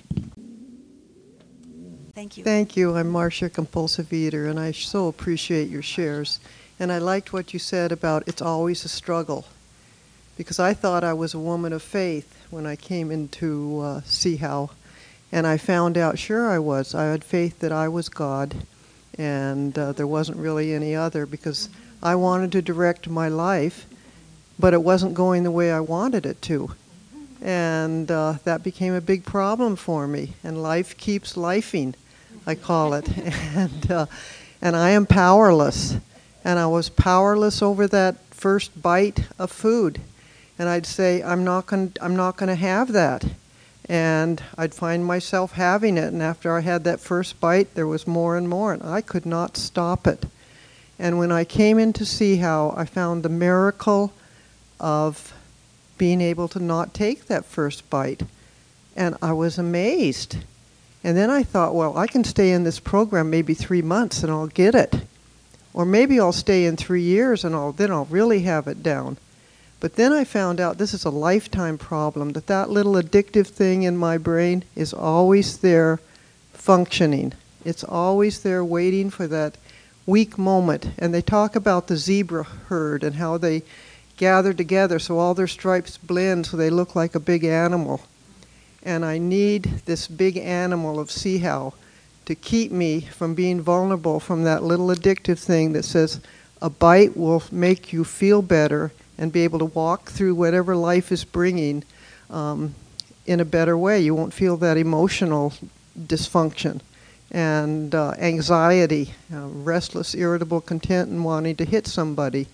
Thank you. Thank you. I'm Marcia, compulsive eater, and I so appreciate your shares. And I liked what you said about it's always a struggle, because I thought I was a woman of faith when I came into uh, See How, and I found out, sure I was. I had faith that I was God, and uh, there wasn't really any other, because I wanted to direct my life, but it wasn't going the way I wanted it to. And uh, that became a big problem for me, and life keeps lifing, I call it. and uh, and I am powerless. And I was powerless over that first bite of food. And I'd say, I'm not going I'm not going to have that. And I'd find myself having it. And after I had that first bite, there was more and more. And I could not stop it. And when I came in to See How, I found the miracle of being able to not take that first bite. And I was amazed. And then I thought, well, I can stay in this program maybe three months and I'll get it. Or maybe I'll stay in three years and I'll, then I'll really have it down. But then I found out this is a lifetime problem, that that little addictive thing in my brain is always there functioning. It's always there waiting for that weak moment. And they talk about the zebra herd and how they gather together so all their stripes blend so they look like a big animal. And I need this big animal of See How to keep me from being vulnerable from that little addictive thing that says a bite will make you feel better and be able to walk through whatever life is bringing um, in a better way. You won't feel that emotional dysfunction and uh, anxiety, uh, restless, irritable, content, and wanting to hit somebody.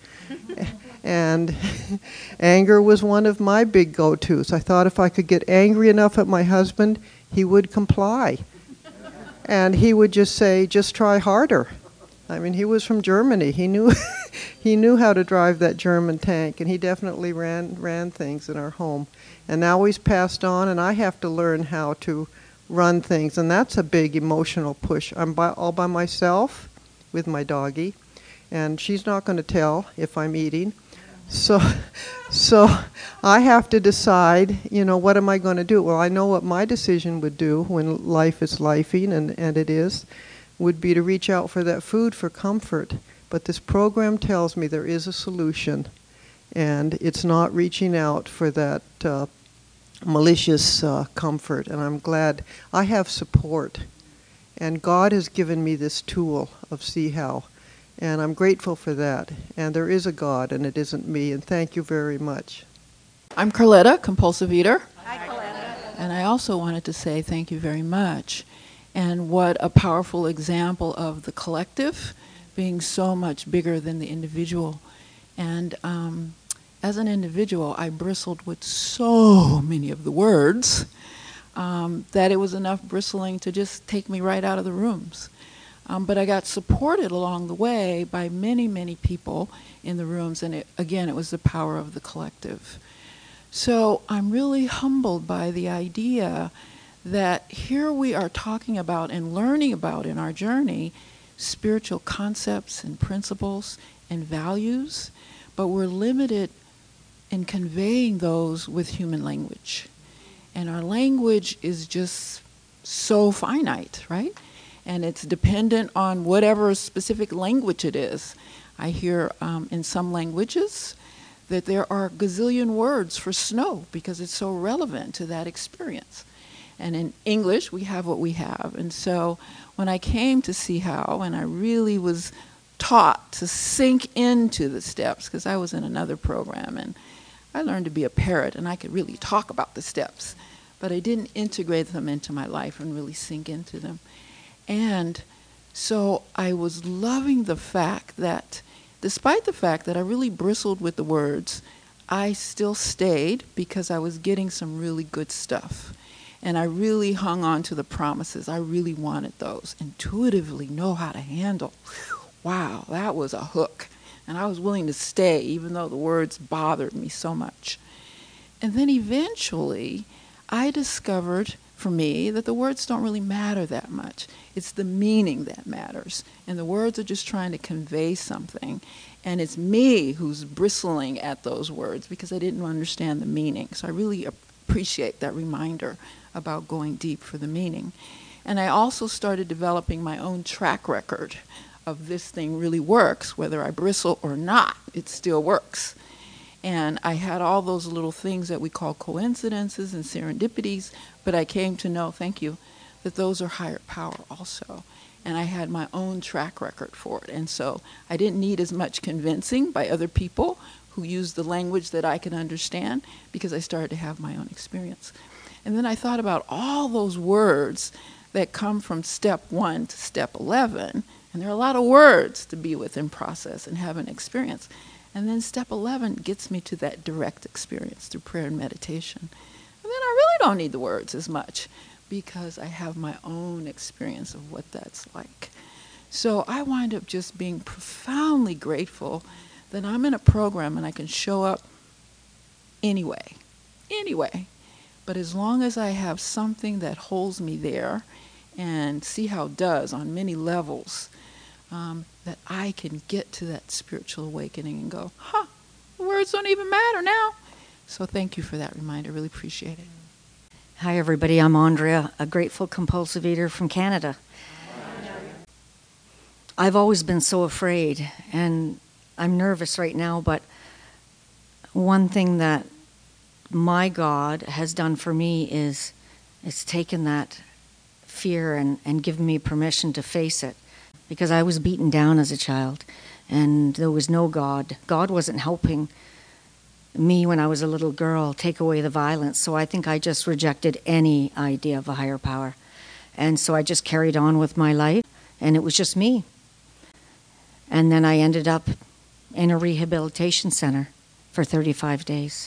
And anger was one of my big go-tos. I thought if I could get angry enough at my husband, he would comply. And he would just say, just try harder. I mean, he was from Germany. He knew he knew how to drive that German tank, and he definitely ran ran things in our home. And now he's passed on, and I have to learn how to run things. And that's a big emotional push. I'm by, all by myself with my doggie, and she's not going to tell if I'm eating. So, so I have to decide, you know, what am I going to do? Well, I know what my decision would do when life is lifing, and, and it is, would be to reach out for that food for comfort. But this program tells me there is a solution, and it's not reaching out for that uh, malicious uh, comfort. And I'm glad I have support. And God has given me this tool of See How. And I'm grateful for that. And there is a God, and it isn't me. And thank you very much. I'm Carletta, compulsive eater. Hi, Coletta. And I also wanted to say thank you very much. And what a powerful example of the collective being so much bigger than the individual. And um, as an individual, I bristled with so many of the words um, that it was enough bristling to just take me right out of the rooms. Um, but I got supported along the way by many, many people in the rooms, and it, again, it was the power of the collective. So I'm really humbled by the idea that here we are talking about and learning about in our journey spiritual concepts and principles and values, but we're limited and conveying those with human language. And our language is just so finite, right? And it's dependent on whatever specific language it is. I hear um, in some languages that there are gazillion words for snow because it's so relevant to that experience. And in English, we have what we have. And so when I came to See How, and I really was taught to sink into the steps, because I was in another program, and I learned to be a parrot, and I could really talk about the steps, but I didn't integrate them into my life and really sink into them. And so I was loving the fact that, despite the fact that I really bristled with the words, I still stayed because I was getting some really good stuff. And I really hung on to the promises. I really wanted those. Intuitively know how to handle. Wow, that was a hook. And I was willing to stay even though the words bothered me so much. And then eventually, I discovered for me that the words don't really matter that much. It's the meaning that matters. And the words are just trying to convey something. And it's me who's bristling at those words because I didn't understand the meaning. So I really appreciate that reminder about going deep for the meaning. And I also started developing my own track record of this thing really works, whether I bristle or not, it still works. And I had all those little things that we call coincidences and serendipities, but I came to know, thank you, that those are higher power also. And I had my own track record for it. And so I didn't need as much convincing by other people who used the language that I could understand because I started to have my own experience. And then I thought about all those words that come from step one to step eleven. And there are a lot of words to be with in process and have an experience. And then step eleven gets me to that direct experience through prayer and meditation. And then I really don't need the words as much because I have my own experience of what that's like. So I wind up just being profoundly grateful that I'm in a program and I can show up anyway, anyway. But as long as I have something that holds me there and See How it does on many levels, um, that I can get to that spiritual awakening and go, huh, the words don't even matter now. So thank you for that reminder. Really appreciate it. Hi, everybody. I'm Andrea, a grateful compulsive eater from Canada. I've always been so afraid, and I'm nervous right now, but one thing that my God has done for me is it's taken that fear and, and given me permission to face it. Because I was beaten down as a child, and there was no God. God wasn't helping me when I was a little girl take away the violence, so I think I just rejected any idea of a higher power. And so I just carried on with my life, and it was just me. And then I ended up in a rehabilitation center for thirty-five days.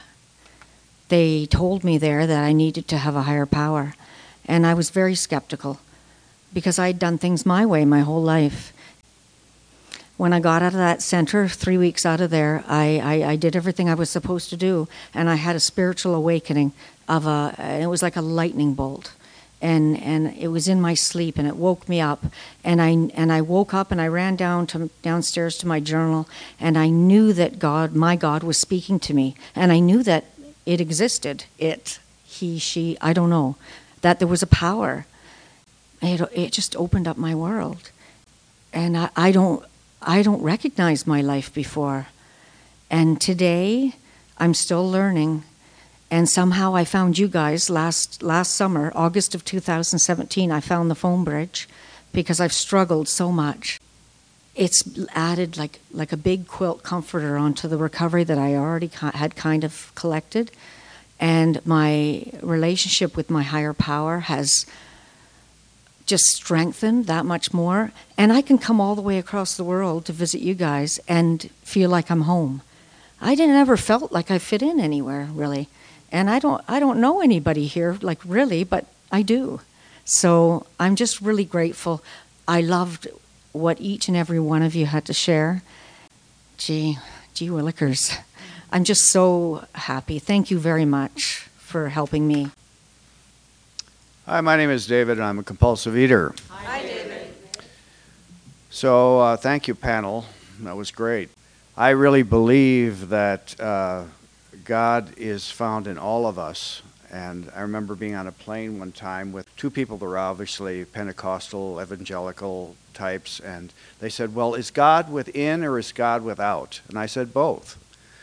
They told me there that I needed to have a higher power, and I was very skeptical because I'd done things my way my whole life. When I got out of that center, three weeks out of there, I, I, I did everything I was supposed to do, and I had a spiritual awakening of a, it was like a lightning bolt. And and it was in my sleep, and it woke me up. And I and I woke up, and I ran down to downstairs to my journal, and I knew that God, my God, was speaking to me, and I knew that it existed. It, he, she, I don't know, that there was a power. It it just opened up my world, and I, I don't I don't recognize my life before, and today I'm still learning. And somehow I found you guys last last summer, August of two thousand seventeen. I found the Foam Bridge because I've struggled so much. It's added like like a big quilt comforter onto the recovery that I already had kind of collected, and my relationship with my higher power has just strengthened that much more. And I can come all the way across the world to visit you guys and feel like I'm home. I didn't ever felt like I fit in anywhere really. And I don't I don't know anybody here, like really, but I do. So I'm just really grateful. I loved what each and every one of you had to share. Gee, gee willikers. I'm just so happy. Thank you very much for helping me. Hi, my name is David, and I'm a compulsive eater. Hi, David. So uh, thank you, panel. That was great. I really believe that uh, God is found in all of us. And I remember being on a plane one time with two people that were obviously Pentecostal, evangelical types, and they said, well, is God within or is God without? And I said, both.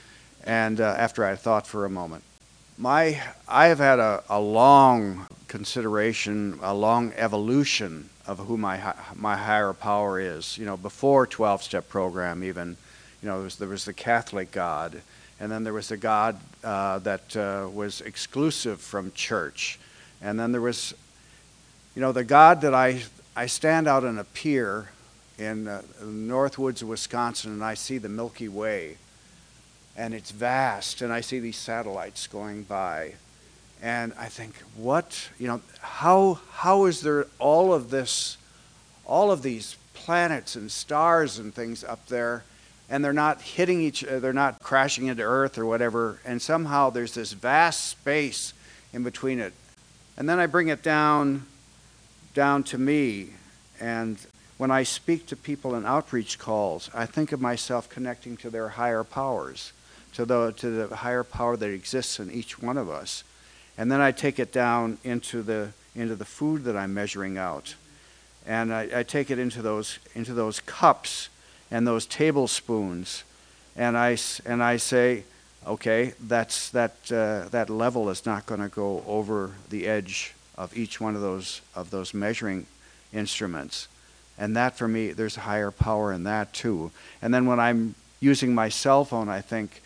And uh, after I thought for a moment, my I have had a, a long consideration, a long evolution of who my my higher power is. You know, before twelve-step program even, you know, there was, there was the Catholic God. And then there was the God uh, that uh, was exclusive from church. And then there was, you know, the God that I I stand out on a pier in uh, the North Woods of Wisconsin, and I see the Milky Way. And it's vast, and I see these satellites going by. And I think, what, you know, how how is there all of this, all of these planets and stars and things up there, and they're not hitting each, they're not crashing into Earth or whatever, and somehow there's this vast space in between it. And then I bring it down, down to me, and when I speak to people in outreach calls, I think of myself connecting to their higher powers, to the to the higher power that exists in each one of us. And then I take it down into the into the food that I'm measuring out, and I, I take it into those into those cups and those tablespoons, and I, and I say, okay, that's, that, uh, that level is not going to go over the edge of each one of those, of those measuring instruments. And that, for me, there's a higher power in that, too. And then when I'm using my cell phone, I think,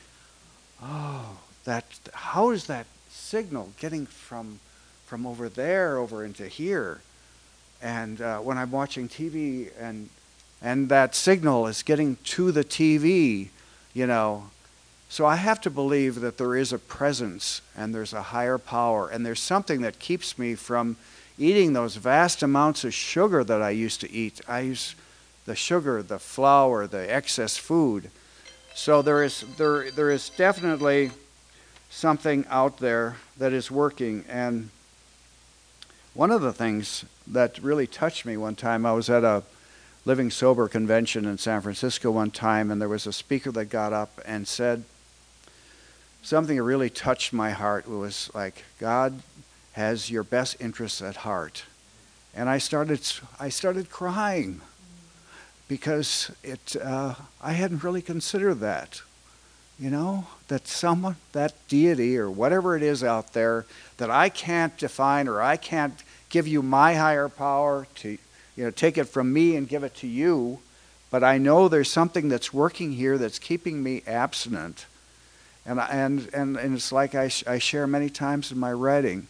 oh, that, how is that signal getting from, from over there over into here? And uh, when I'm watching T V and And that signal is getting to the T V, you know. So I have to believe that there is a presence and there's a higher power and there's something that keeps me from eating those vast amounts of sugar that I used to eat. I use the sugar, the flour, the excess food. So there is there there is definitely something out there that is working. And one of the things that really touched me one time, I was at a Living Sober convention in San Francisco one time, and there was a speaker that got up and said something that really touched my heart. It was like, God has your best interests at heart. And I started I started crying because it uh, I hadn't really considered that. You know, that someone, that deity or whatever it is out there that I can't define, or I can't give you my higher power to, you know, take it from me and give it to you, but I know there's something that's working here that's keeping me abstinent. And and and, and it's like I, sh- I share many times in my writing.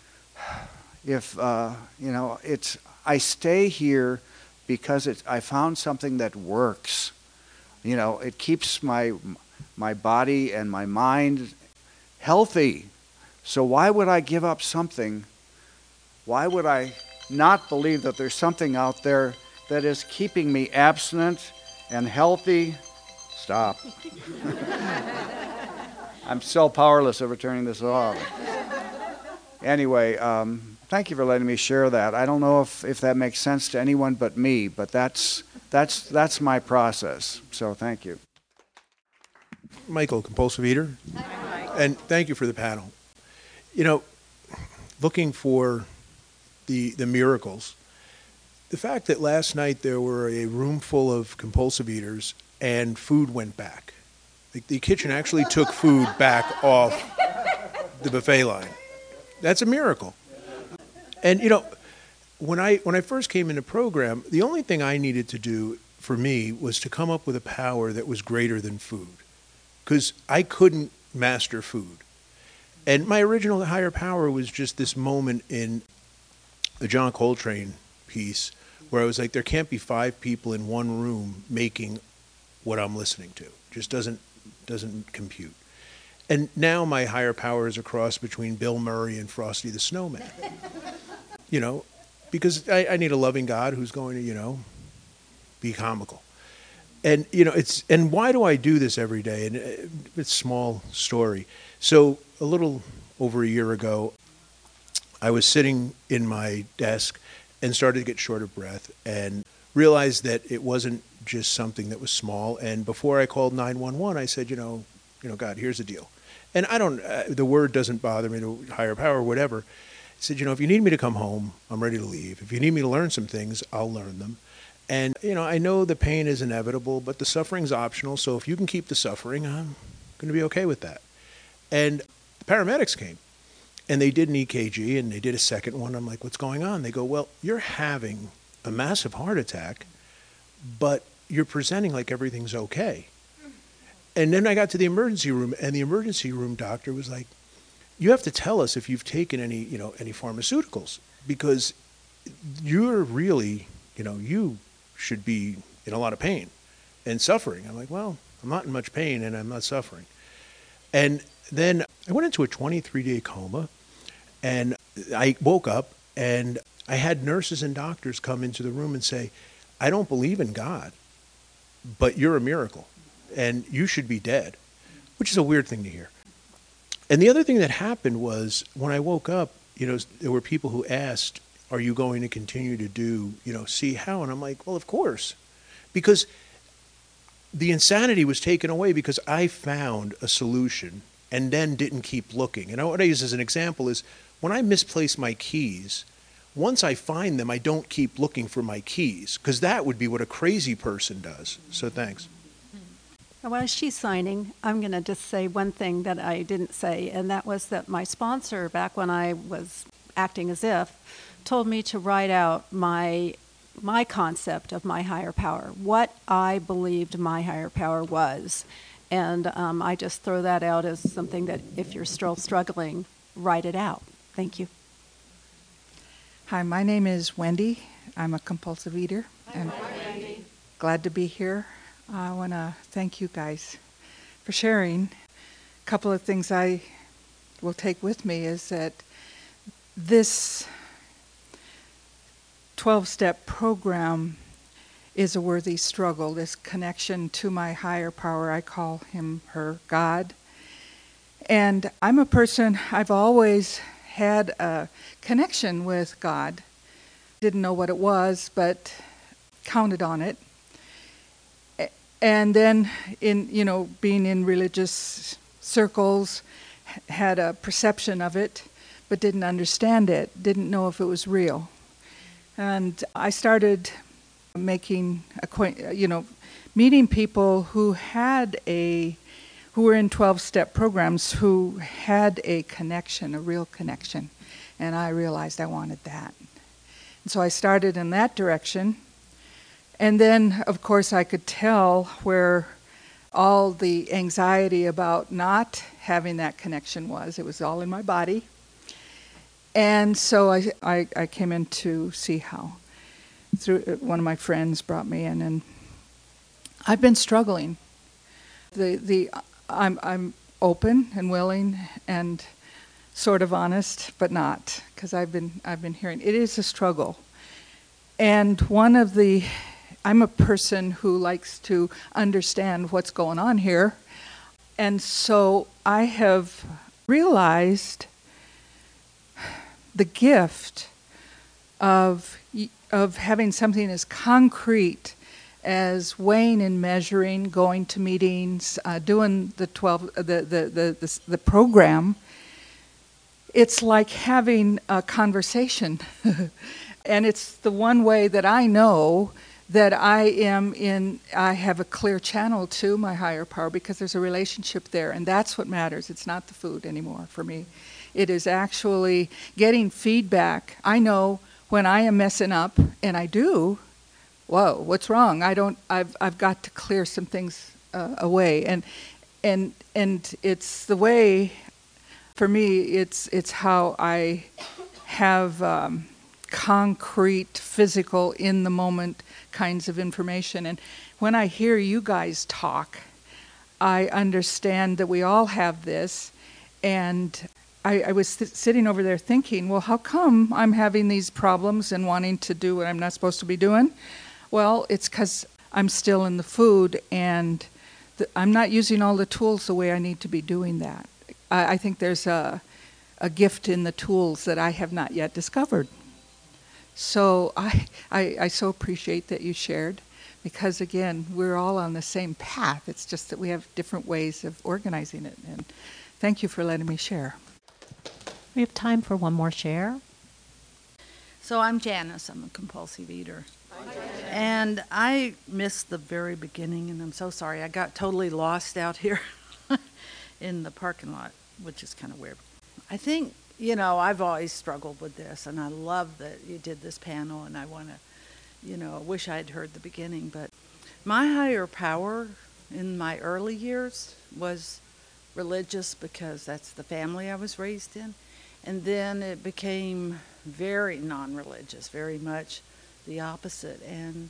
If uh, you know, it's I stay here because it's I found something that works. You know, it keeps my my body and my mind healthy. So why would I give up something? Why would I not believe that there's something out there that is keeping me abstinent and healthy? Stop. I'm so powerless over turning this off. Anyway, um, thank you for letting me share that. I don't know if, if that makes sense to anyone but me, but that's that's that's my process. So thank you. Michael, compulsive eater. And thank you for the panel. You know, looking for the the miracles, the fact that last night there were a room full of compulsive eaters and food went back. The, the kitchen actually took food back off the buffet line. That's a miracle. And you know, when I when I first came into program, the only thing I needed to do for me was to come up with a power that was greater than food, because I couldn't master food. And my original higher power was just this moment in the John Coltrane piece where I was like, there can't be five people in one room making what I'm listening to. Just doesn't doesn't compute. And now my higher power is a cross between Bill Murray and Frosty the Snowman. You know, because I, I need a loving God who's going to, you know, be comical. And, you know, it's, and why do I do this every day? And it's a small story. So a little over a year ago, I was sitting in my desk and started to get short of breath and realized that it wasn't just something that was small. And before I called nine one one, I said, you know, you know, God, here's the deal. And I don't, uh, the word doesn't bother me, the higher power, whatever. He said, you know, if you need me to come home, I'm ready to leave. If you need me to learn some things, I'll learn them. And, you know, I know the pain is inevitable, but the suffering's optional. So if you can keep the suffering, I'm going to be okay with that. And the paramedics came. And they did an E K G, and they did a second one. I'm like, what's going on? They go, well, you're having a massive heart attack, but you're presenting like everything's okay. And then I got to the emergency room, and the emergency room doctor was like, you have to tell us if you've taken any, you know, any pharmaceuticals, because you're really, you know, you should be in a lot of pain and suffering. I'm like, well, I'm not in much pain, and I'm not suffering. And then I went into a twenty-three day coma, and I woke up, and I had nurses and doctors come into the room and say, I don't believe in God, but you're a miracle, and you should be dead, which is a weird thing to hear. And the other thing that happened was when I woke up, you know, there were people who asked, are you going to continue to do, you know, see how? And I'm like, well, of course, because the insanity was taken away because I found a solution and then didn't keep looking. And what I use as an example is when I misplace my keys, once I find them, I don't keep looking for my keys, because that would be what a crazy person does. So thanks. While she's signing, I'm going to just say one thing that I didn't say, and that was that my sponsor, back when I was acting as if, told me to write out my my concept of my higher power, what I believed my higher power was. And um, I just throw that out as something that if you're still struggling, write it out. Thank you. Hi, my name is Wendy. I'm a compulsive eater. Hi, and Wendy. Glad to be here. I want to thank you guys for sharing. A couple of things I will take with me is that this twelve-step program is a worthy struggle, this connection to my higher power. I call him, her, God. And I'm a person, I've always had a connection with God. Didn't know what it was, but counted on it. And then, in you know, being in religious circles, had a perception of it, but didn't understand it, didn't know if it was real. And I started making, acquaint- you know, meeting people who had a, who were in twelve-step programs, who had a connection, a real connection. And I realized I wanted that. And so I started in that direction. And then, of course, I could tell where all the anxiety about not having that connection was. It was all in my body. And so I, I, I came in to see how. Through one of my friends brought me in, and I've been struggling. The the I'm I'm open and willing and sort of honest, but not, because I've been I've been hearing it is a struggle. And one of the I'm a person who likes to understand what's going on here. And so I have realized the gift of of having something as concrete as weighing and measuring, going to meetings, uh, doing the twelve the the, the the the program. It's like having a conversation. And it's the one way that I know that I am in, I have a clear channel to my higher power, because there's a relationship there, and that's what matters. It's not the food anymore for me. It is actually getting feedback. I know when I am messing up, and I do, whoa, what's wrong? I don't, I've I've got to clear some things uh, away. And and and it's the way, for me, it's it's how I have um, concrete, physical, in the moment kinds of information. And when I hear you guys talk, I understand that we all have this. And I, I was th- sitting over there thinking, well, how come I'm having these problems and wanting to do what I'm not supposed to be doing? Well, it's because I'm still in the food, and the, I'm not using all the tools the way I need to be doing that. I, I think there's a, a gift in the tools that I have not yet discovered. So I, I, I so appreciate that you shared, because, again, we're all on the same path. It's just that we have different ways of organizing it. And Thank you for letting me share. We have time for one more share. So I'm Janice. I'm a compulsive eater. And I missed the very beginning, and I'm so sorry. I got totally lost out here in the parking lot, which is kind of weird. I think, you know, I've always struggled with this, and I love that you did this panel, and I want to, you know, wish I'd heard the beginning. But my higher power in my early years was religious because that's the family I was raised in. And then it became very non-religious, very much the opposite. And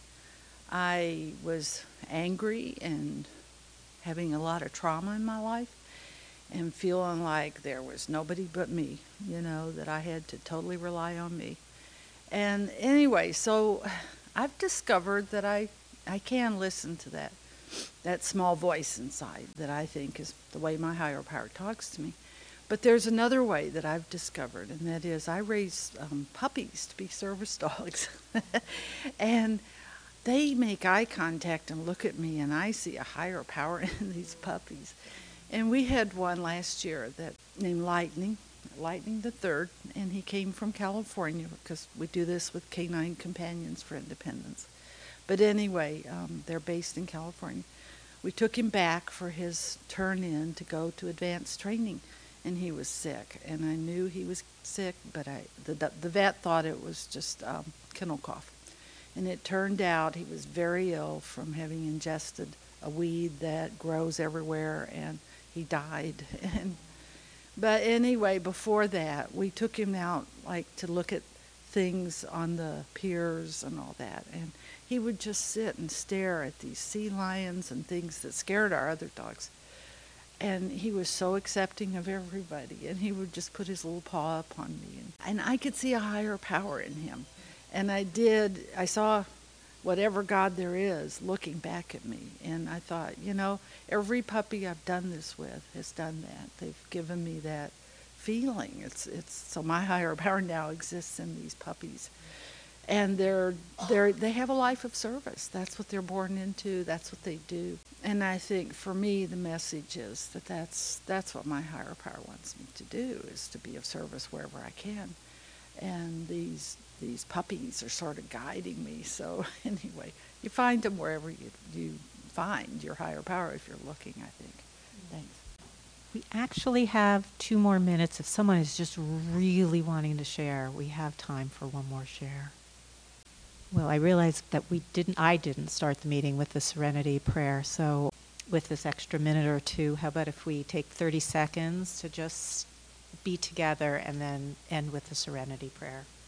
I was angry and having a lot of trauma in my life and feeling like there was nobody but me, you know, that I had to totally rely on me. And anyway, so I've discovered that I, I can listen to that, that small voice inside that I think is the way my higher power talks to me. But there's another way that I've discovered, and that is I raise um, puppies to be service dogs. And they make eye contact and look at me, and I see a higher power in these puppies. And we had one last year that named Lightning, Lightning the Third, and he came from California because we do this with Canine Companions for Independence. But anyway, um, they're based in California. We took him back for his turn in to go to advanced training. And he was sick, and I knew he was sick, but I the the vet thought it was just um, kennel cough, and it turned out he was very ill from having ingested a weed that grows everywhere, and he died. And but anyway, before that, we took him out like to look at things on the piers and all that, and he would just sit and stare at these sea lions and things that scared our other dogs. And he was so accepting of everybody, and he would just put his little paw up on me. And, and I could see a higher power in him. And I did, I saw whatever God there is looking back at me. And I thought, you know, every puppy I've done this with has done that. They've given me that feeling. It's it's so my higher power now exists in these puppies. And they're they're they have a life of service. That's what they're born into. That's what they do. And I think for me, the message is that that's that's what my higher power wants me to do, is to be of service wherever I can. And these these puppies are sort of guiding me. So anyway, you find them wherever you you find your higher power if you're looking, I think. Thanks. We actually have two more minutes. If someone is just really wanting to share, we have time for one more share. Well, I realized that we didn't, I didn't start the meeting with the Serenity Prayer, so with this extra minute or two, how about if we take thirty seconds to just be together and then end with the Serenity Prayer?